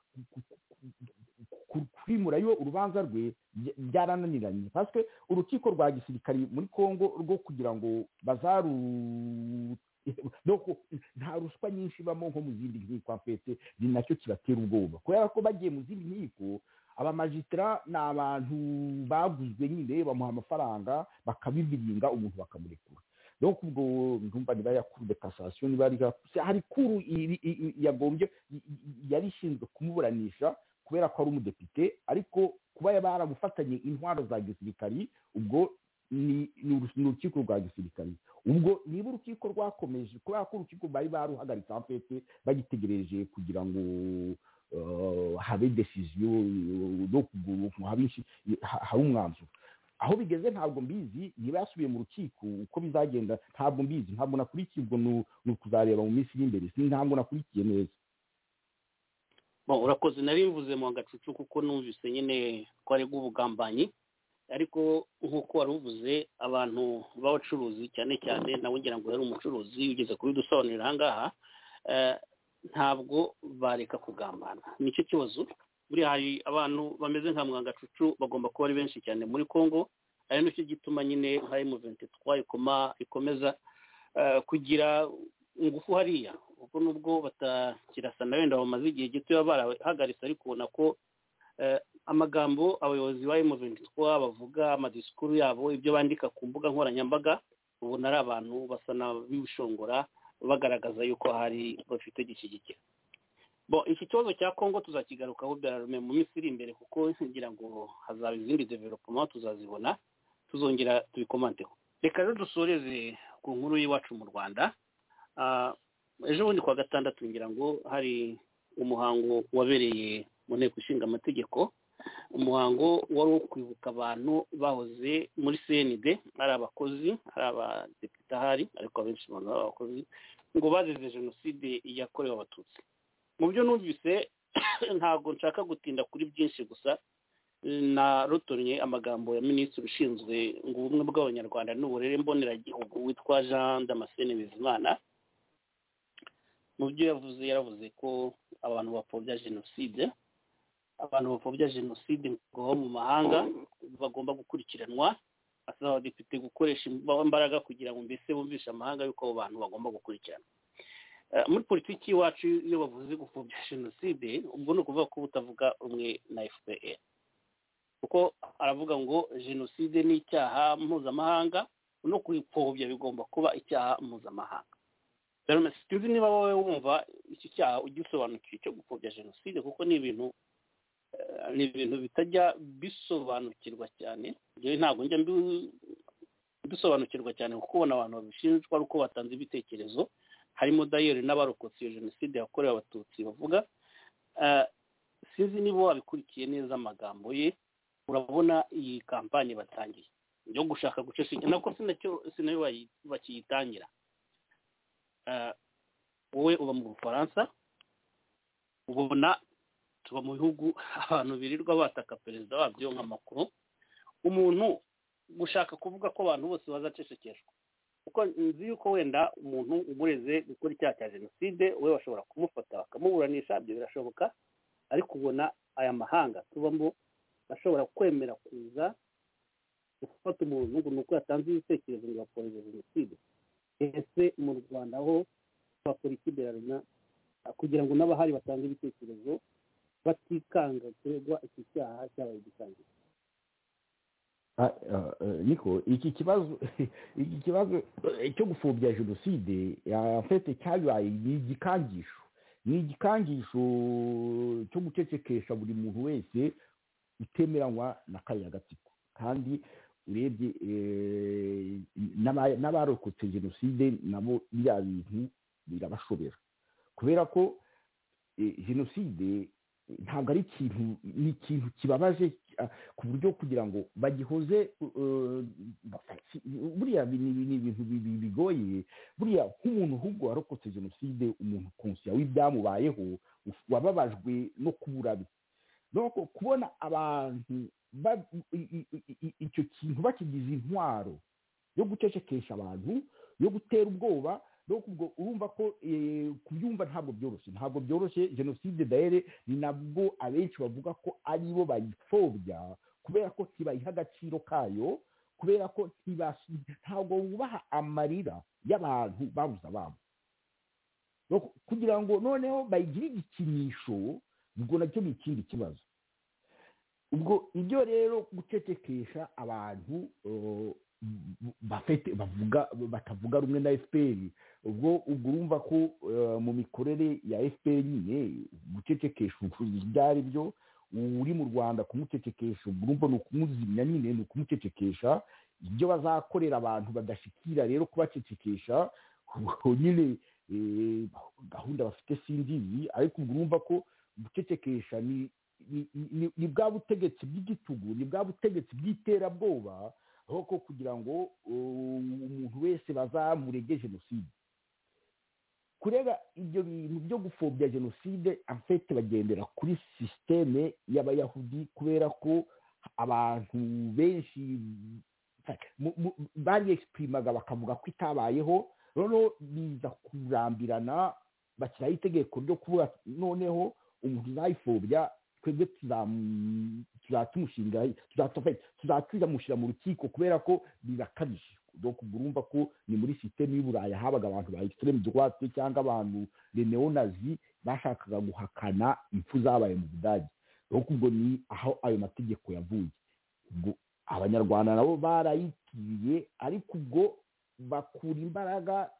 kwimurayo urubanza rwe byarananiranye, parce urukiko rwa gisirikari muri Kongo rwo kugira ngo nta ruswa nyinshi ibamo nko mu zindi nkiko. Afite ni nacyo kibatera ubwoba, kubera ko bagiye mu zindi nkiko abamajitira ni abantu baguzwe nyine, bamuha amafaranga bakabibiringa umuntu bakamurekura. Donc ubwo ndumva niba yakurude cassation, niba hari kuru yagombye yari ishinzwe kumuburanisha kubera ko ari umudepite, ariko kuba baramufatanye intwaro za gisirikari ubwo ni urukiko rwa gisirikari. Ubwo niba urukiko rwakomeje, kubera ko urukiko bari baruhagaritse amfete bagitegereje kugira ngo habe decision no habe umwanzuro. Aho bigeze ntabwo mbizi, niba yasubiye mu rukiko uko bizagenda ntabwo mbizi, ntabwo nakurikiye. Ubwo ni ukuzareba mu minsi iri imbere, ntabwo nakurikiye neza. Urakoze. Nari mvuze mu Gacucu kuko numvise nyine ko ari bw'ubugambanyi, ariko nk'uko wari uvuze abantu b'abacuruzi cyane cyane, nawe ngira ngo yari umucuruzi ugeze kubidusobanurira aha ngaha, ntabwo bareka kugambana. Nicyo kibazo. Buri hari abantu bameze nka Mwangacucu bagomba kuba ari benshi cyane muri Kongo, ari nicyo gituma nyine nka M23 ikomeza kugira ingufu hariya, kuko nubwo batakirasana wenda bamaze igihe gito barahagaritse, ariko ubona ko amagambo abayobozi ba M23 bavuga, amadisikuru yabo, ibyo bandika ku mbuga nkoranyambaga, ubona ari abantu basa n'abishongora bagaragaza yuko hari bafite gishyigikira. Iki kibazo cya Kongo tuzakigarukaho byararume mu minsi iri imbere, kuko ngira ngo hazaba izindi development tuzazibona, tuzongera tubikomanteho. Reka rero dusoreze ku nkuru y'iwacu mu Rwanda. Ejo bundi kwa gatandatu ngira ngo hari umuhango wabereye mu nteko ishinga amategeko, umuhango wari wo kwibuka abantu bahoze muri CND, ari abakozi, ari abadepite ahari, ariko abenshi abantu b'abakozi ngo bazize jenoside yakorewe abatutsi. Mu byo numvise ntabwo nshaka gutinda kuri byinshi, gusa narotonye amagambo ya minisitiri ushinzwe ngo ubumwe bw'abanyarwanda n'uburere mboneragihugu witwa Jean Damascene Bizimana. Mu byo yaravuze ko abantu bapfobya jenoside ngo mu mahanga bagomba gukurikiranwa, asaba abadepite gukoresha imbaraga kugira ngo mbese bumvishe amahanga yuko abo bantu bagomba gukurikiranwa. Muri politiki iwacu iyo bavuze gupfobya jenoside, ubwo ni ukuvuga ko butavuga umwe na FPR, kuko aravuga ngo jenoside ni icyaha mpuzamahanga, no kuyipfobya bigomba kuba icyaha mpuzamahanga. Rero sinzi niba wowe wumva iki cyaha ugisobanukiwe cyo gupfobya jenoside, kuko ni ibintu bitajya bisobanukirwa cyane. Njyewe ntabwo njya bisobanukirwa cyane, kuko ubona abantu babishinjwa ari uko batanze ibitekerezo, harimo dayeri n'abarokotse iyo jenoside yakorewe abatutsi bavuga. Sinzi niba wabikurikiye neza amagambo ye. Urabona iyi kampanye batangiye yo gushaka guceceka, nako sinayo bakiyitangira. Wowe uba mu Bufaransa, ubona tuba mu bihugu abantu birirwa bataka perezida wabyo nka Macron, umuntu gushaka kuvuga ko abantu bose bazacecekeshwa, kuko nzi yuko wenda umuntu umureze gukora icyaha cya jenoside we bashobora kumufata bakamuburanisha, ibyo birashoboka, ariko ubona aya mahanga tubamo ashobora kwemera kuza gufata umuntu ngo ni uko yatanze ibitekerezo ngo bakoreshe jenoside. Ese mu Rwanda ho bakora iki beraruna kugira ngo n'abahari batange ibitekerezo batikanga kuregwa iki cyaha cyabaye gisanzwe? Niko iki kibazo cyo gupfobya jenoside afite cyabaye ni igikangisho cyo gucecekesha buri muntu wese utemeranywa na kariya gatsiko. Kandi urebye n'abarokotse jenoside nabo biriya bintu birabashobera, kubera ko jenoside ntabwo ari ikintu kibabaje ku buryo kugira ngo bagihoze. Buriya ni ibintu bigoye. Buriya nk'umuntu ahubwo warokotse jenoside, umuntu konsiya w'ibyamubayeho, wababajwe no kubura be, no kubona abantu icyo kintu bakigize intwaro yo gucecekesha abantu, yo gutera ubwoba. Ubwo urumva ko kubyumva ntabwo byoroshye. Jenoside dahere ni nabwo abenshi bavuga ko aribo bayipfobya, kubera ko ntibayiha agaciro kayo, kubera ko ntabwo bubaha amarira y'abantu babuze ababo, kugira ngo noneho bayigire igikinisho. Ubwo nacyo ni ikindi kibazo. Ubwo ibyo rero gucecekesha abantu batavuga rumwe na FPR, ubwo urumva ko mu mikorere ya FPR nyine gucecekesha ibyo ari byo. Uri mu Rwanda kumucecekesha urumva ni ukumuzimya, nyine ni ukumucecekesha. Ibyo bazakorera abantu badashikira rero kubacecekesha, nyine gahunda bafite sinzizi, ariko urumva ko gucecekesha ni bwa butegetsi bw'igitugu, ni bwa butegetsi bw'iterabwoba, aho ko kugira ngo umuntu wese bazamurege jenoside. Kurega ibyo bintu byo gupfobya jenoside afite bagendera kuri sisiteme y'abayahudi, kubera ko abantu benshi bari exprimaga bakavuga ko itabayeho, noneho biza kurambirana, bashyiraho itegeko ryo kuvuga noneho umuntu uzayipfobya twebwe tuzamushyira mu rukiko, kubera ko birakabije. Urumva ko ni muri sisiteme y'Uburayi habaga abantu ba extreme droite cyangwa abantu le neonazi bashakaga guhakana impfu zabaye mu Budage. Ubwo ni aho ayo mategeko yavuye. Ubwo abanyarwanda nabo barayitiriye, ariko ubwo bakura imbaraga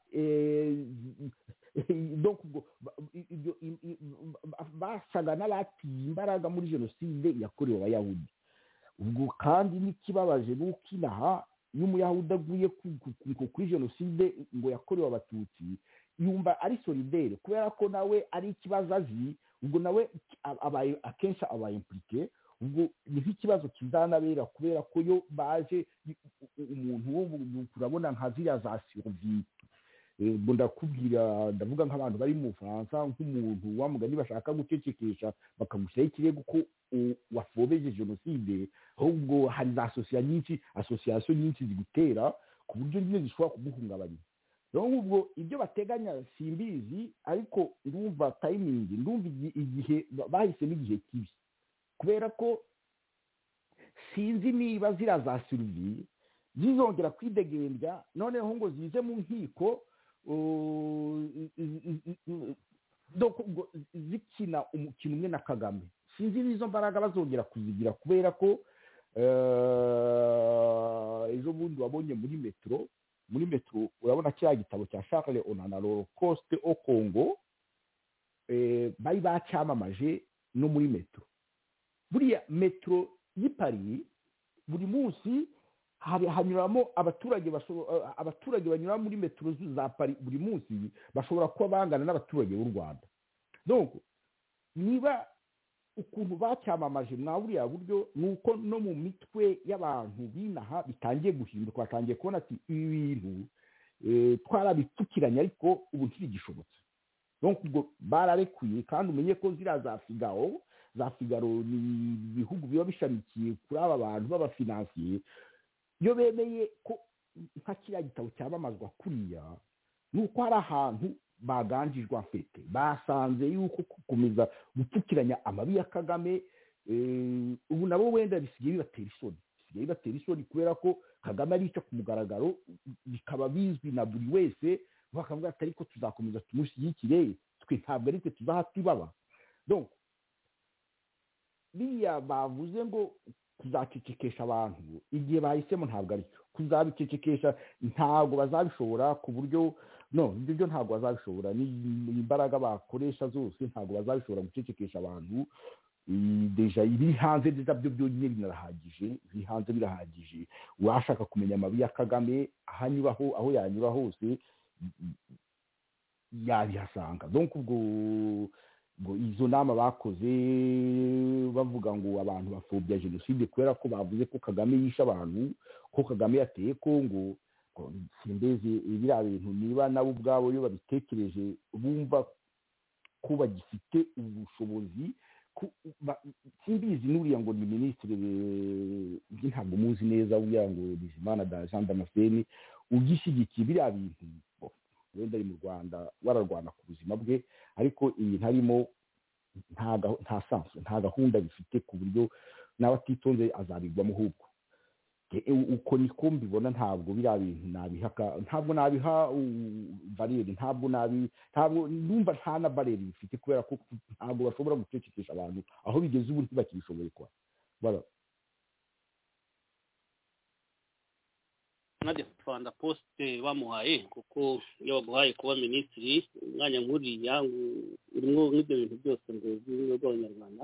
basaga n'abatiye imbaraga muri jenoside yakorewe abayahudi. Ubwo kandi n'ikibabaje ni uko inaha iyo umuyahudi aguye kuri jenoside ngo yakorewe abatutsi, yumva ari solidere, kubera ko nawe ari ikibazo azi. Ubwo nawe akenshi abaye implike. Ubwo ni nk'ikibazo kizanabera, kubera ko yo baje umuntu wo turabona nka ziriya za survie. Ubwo ndavuga nk'abantu bari mu Bufaransa, nk'umuntu wamugani bashaka gucecekesha bakagushyiraho ikirego ko wafobeje jenoside, ahubwo hari za asosiyasiyo nyinshi zigutera ku buryo nyine zishobora kuguhungabanya. Ubwo ibyo bateganya simbizi, ariko ndumva tayimingi, ndumva igihe bahisemo igihe kibi, kubera ko sinzi niba ziriya za survie zizongera kwidegembya noneho ngo zize mu nkiko zikina umukino umwe na Kagame. Sinzi n'izo mbaraga bazongera kuzigira, kubera ko ejo bundi wabonye muri metro urabona kiriya gitabo cya Charles Onana Holocaust au Congo, bari bacyamamaje no muri metro. Buriya metro y'i Paris buri munsi hanyuramo abaturage banyura muri metro za Paris buri munsi bashobora kuba bangana n'abaturage b'u Rwanda. Donc niba ukuntu bacyamamaje mwa buriya buryo, nuko no mu mitwe y'abantu binaha bitangiye guhinduka, batangiye kubona ati ibi bintu twarabipfukiranye ariko ubu ntibigishobotse. Donc ubwo bararekuye, kandi umenye ko ziriya za Figaro za Figaro ni ibihugu biba bishamikiye kuri aba bantu b'abafinansiye, iyo bemeye ko nka kiriya gitabo cyamamazwa kuriya, ni uko hari ahantu baganjijwe afite, basanze yuko gukomeza gupfukiranya amabi ya Kagame ubu nabo wenda bisigaye bibatera isoni kubera ko Kagame arica ku mugaragaro, bikaba bizwi na buri wese, bakavuga ati ariko tuzakomeza tumushyigikire, twe ntabwo ari twe tuzahati baba. Donc biya bavuze ngo kuzacecekesha abantu, igihe bahisemo ntabwo ari cyo kuzabicecekesha, ntabwo bazabishobora ku buryo ibyo ntabwo bazabishobora, ni imbaraga bakoresha zose ntabwo bazabishobora gucecekesha abantu. Deja ibiri hanze byo byonyine birahagije, washaka kumenya amabi ya Kagame aho yanyura hose yabihasanga. Donc ubwo izo nama bakoze bavuga ngo abantu bapfobya jenoside kubera ko bavuze ko Kagame yishe abantu, ko Kagame yateye Kongo, simbeze biriya bintu niba nabo ubwabo iyo babitekereje bumva ko bagifite ubushobozi. Simbizi n'uriya ngo ni minisitiri ntabwo muzi neza, uriya ngo Bizimana Jean Damascene ugishyigikiye biriya bintu, wenda ari mu Rwanda wararwana ku buzima bwe, ariko iyi ntarimo nta gahunda bifite ku buryo nawe atitonze azabigwamo. Ahubwo uko niko mbibona, ntabwo biriya bintu ntabwo nabiha Valeri, ntabwo numva nta na Valeri bifite kubera ko ntabwo bashobora gucecekesha abantu, aho bigeze ubu ntibakibishoboye kwa bara na defanda poste bamuhaye, kuko iyo baguhaye kuba minisitiri umwanya nk'uriya urimo nk'ibyo bintu byose ngo bibe bw'Abanyarwanda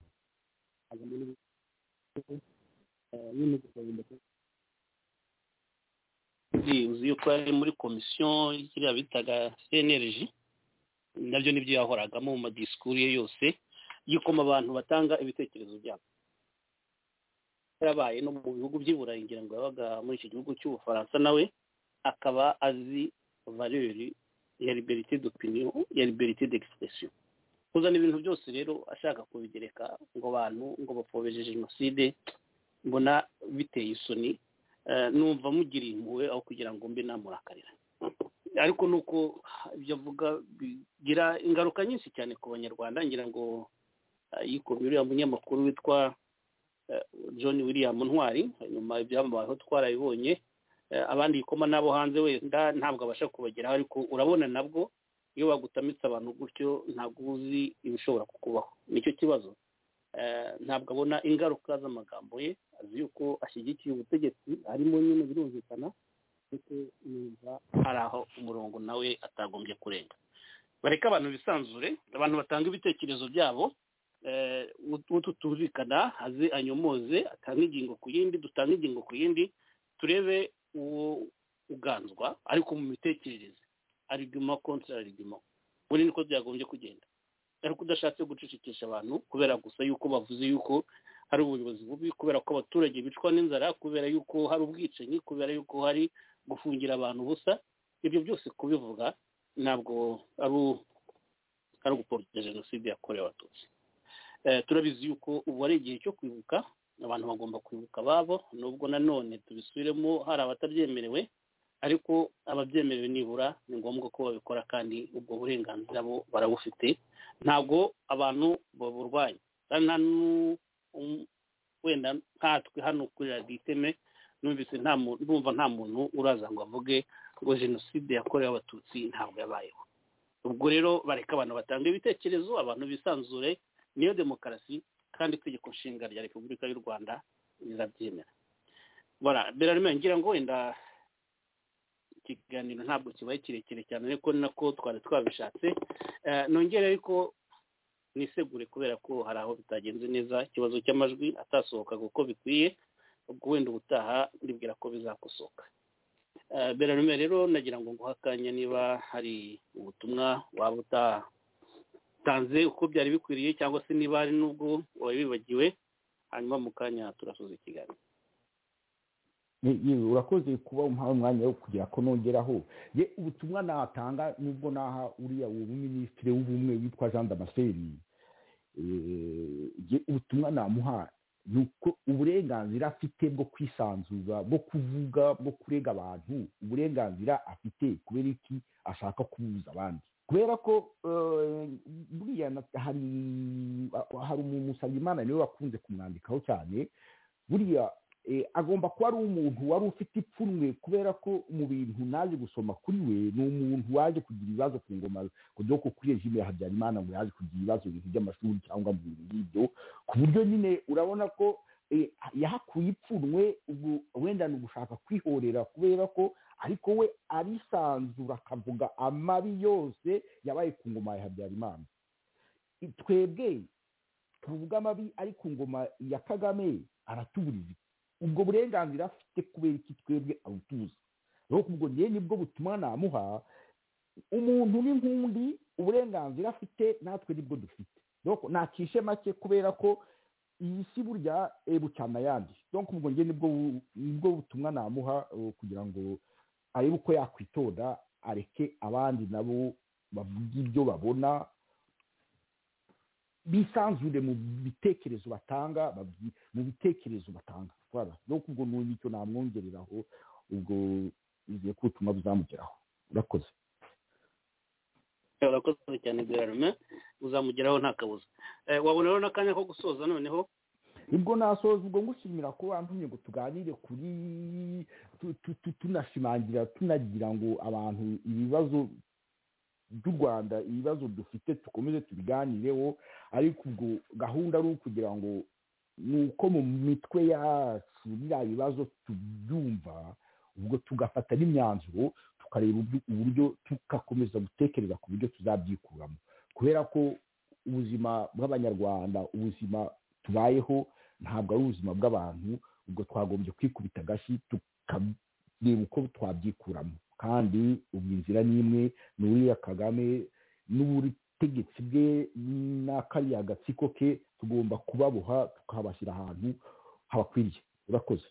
uzi yuko yari muri komisiyo kiriya bitaga CNRG, nabyo nibyo yahoragamo mu madisikuru ye yose yikoma abantu batanga ibitekerezo byabo. Yarabaye no mu bihugu by'i Burayi, ngira ngo yabaga muri iki gihugu cy'Ubufaransa, nawe akaba azi valeri ya liberté d'opinion, ya liberté d'expression. Kuzana ibintu byose rero ashaka kubigereka ngo abantu ngo bapfobeje jenoside, mbona biteye isoni, numva mugiriye impuhwe aho kugira ngo mbe namurakarira. Ariko nuko ibyo avuga bigira ingaruka nyinshi cyane ku Banyarwanda. Ngira ngo yikomye uriya munyamakuru witwa John William Ntwari, nyuma ibyamubayeho twarabibonye, abandi yikoma nabo hanze wenda ntabwo abasha kubageraho, ariko urabona nabwo iyo bagutamitse abantu gutyo ntabwo uzi ibishobora kukubaho. Nicyo kibazo, ntabwo abona ingaruka z'amagambo ye, azi yuko ashyigikiye ubutegetsi, harimo nyine birumvikana, ariko yumva hari aho umurongo nawe atagombye kurenga. Bareka abantu bisanzure, abantu batanga ibitekerezo byabo, tutumvikana, aze anyomoze, atanga ingingo ku yindi, dutanga ingingo ku yindi, turebe uwo uganzwa ariko mu mitekerereze, argument contre argument. Buri niko byagombye kugenda, ariko udashatse gucecekesha abantu kubera gusa yuko bavuze yuko hari ubuyobozi bubi, kubera ko abaturage bicwa n'inzara, kubera yuko hari ubwicanyi, kubera yuko hari gufungira abantu ubusa. Ibyo byose kubivuga ntabwo ari ugupfobya jenoside yakorewe Abatutsi. Turabizi yuko ubu ari igihe cyo kwibuka, abantu bagomba kwibuka ababo, nubwo nanone tubisubiremo hari abatabyemerewe, ariko ababyemerewe nibura ni ngombwa ko babikora, kandi ubwo burenganzira bo barabufite, ntabwo abantu baburwanya. Wenda nkatwe hano kuri radiyo Iteme numva nta muntu uraza ngo avuge ngo jenoside yakorewe Abatutsi ntabwo yabayeho. Ubwo rero bareka abantu batanga ibitekerezo, abantu bisanzure, niyo demokarasi, kandi itegeko nshinga rya Repubulika y'u Rwanda rirabyemera. Berarime, ngira ngo wenda ikiganiro ntabwo kibaye kirekire cyane, ariko ni nako twari twabishatse. Nongere ariko nisegure kubera ko hari aho bitagenze neza, ikibazo cy'amajwi atasohokaga uko bikwiye, ubwo wenda ubutaha ndibwira ko bizakosoka. Berarime rero nagira ngo nguhakanye niba hari ubutumwa waba utatanze uko byari bikwiriye, cyangwa se niba hari n'ubwo wabibagiwe, hanyuma mu kanya turasoza ikiganiro. Urakoze kuba umpaye umwanya wo kugira ko nongeraho. Ubutumwa natanga nubwo naha uriya minisitiri w'ubumwe witwa Jean Damascene, ubutumwa namuha ni uko uburenganzira afite bwo kwisanzura, bwo kuvuga, bwo kurega abantu, uburenganzira afite kubera iki ashaka kubuza abandi. Kubera ko buriya hari Musabyimana niwe wakunze kumwandikaho cyane, buriya agomba kuba ari umuntu wari ufite ipfunwe, kubera ko mu bintu naje gusoma kuri we ni umuntu waje kugira ibibazo ku ngoma kudoko kuri regime ya Habyarimana, ngo yaje kugira ibibazo ibintu by'amashuri cyangwa mu bintu ngibyo, ku buryo nyine urabona ko yahakuye ipfunwe, wenda ni ugushaka kwihorera, kubera ko ariko we arisanzura akavuga amabi yose yabaye ku ngoma ya Habyarimana. Twebwe tuvuga amabi ari ku ngoma ya Kagame aratuburiza ubwo burenganzira afite, kubera iki twebwe abutuza. Rero ubwo njye nibwo butumwa namuha, umuntu n'inkundi uburenganzira afite natwe nibwo dufite. Donc nakishe make, kubera ko iyi si burya bucyana yandi. Donc ubwo njye nibwo butumwa namuha, kugira ngo arebe uko yakwitonda, areke abandi nabo bavuga ibyo babona, bisanzure mu bitekerezo batanga, mu bitekerezo batanga. Donc ubwo nicyo namwongereraho, ubwo igiye ko ubutumwa buzamugeraho. Urakoze. Urakoze cyane Bernard, uzamugeraho nta kabuza. Wabona rero n'akanya ko gusoza noneho? Ubwo nasoza ubwo ngushimira ko wantumye ngo tuganire kuri tunashimangira, tunagira ngo abantu ibibazo by'u Rwanda, ibibazo dufite tukomeze tubiganireho, ariko ubwo gahunda ari ukugira ngo nuko mu mitwe yacu biriya bibazo tubyumva, ubwo tugafata n'imyanzuro, tukareba uburyo tugakomeza gutekereza ku buryo tuzabyikuramo, kubera ko ubuzima bw'abanyarwanda, ubuzima tubayeho ntabwo ari ubuzima bw'abantu. Ubwo twagombye kwikubita agashyi tukareba uko twabyikuramo, kandi ubu inzira ni imwe, ni uriya Kagame n'ubutegetsi bwe n'akariya gatsiko ke, tugomba kubaboha tukabashyira ahantu habakwiriye. Urakoze.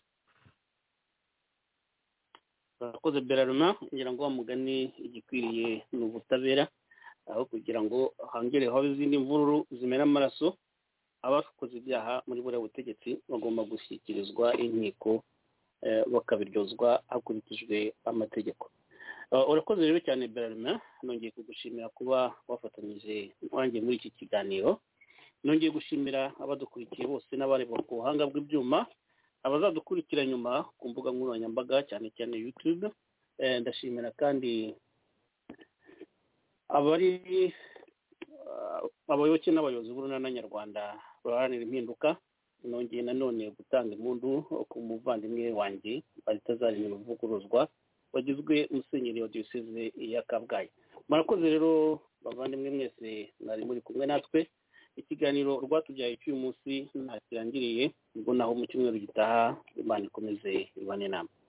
Urakoze Bernard, ngira ngo mugani igikwiriye ni ubutabera, aho kugira ngo hangere habe izindi mvururu zimena amaraso. Abakoze ibyaha muri buriya butegetsi bagomba gushyikirizwa inkiko, bakabiryozwa hakurikijwe amategeko. Urakoze rero cyane Bernard, nongeye kugushimira kuba wafatanyije wanjye muri iki kiganiro. Nongeye gushimira abadukurikiye bose n'abareba ku buhanga bw'ibyuma, abazadukurikira nyuma ku mbuga nkoranyambaga cyane cyane YouTube. Ndashimira kandi abayoboke n'abayobozi b'urunana nyarwanda baharanira impinduka. Nongeye nanone gutanga impundu ku muvandimwe wanjye Balthazar Nyamuvuguruzwa, wagizwe musenyeri wa diyoseze ya Kabgayi. Murakoze rero bavandimwe mwese mwari muri kumwe natwe. Ikiganiro rwatubyaye cy'uyu munsi ntakirangiriye, ubwo naho mu cyumweru gitaha Imana ikomeze ibane namwe.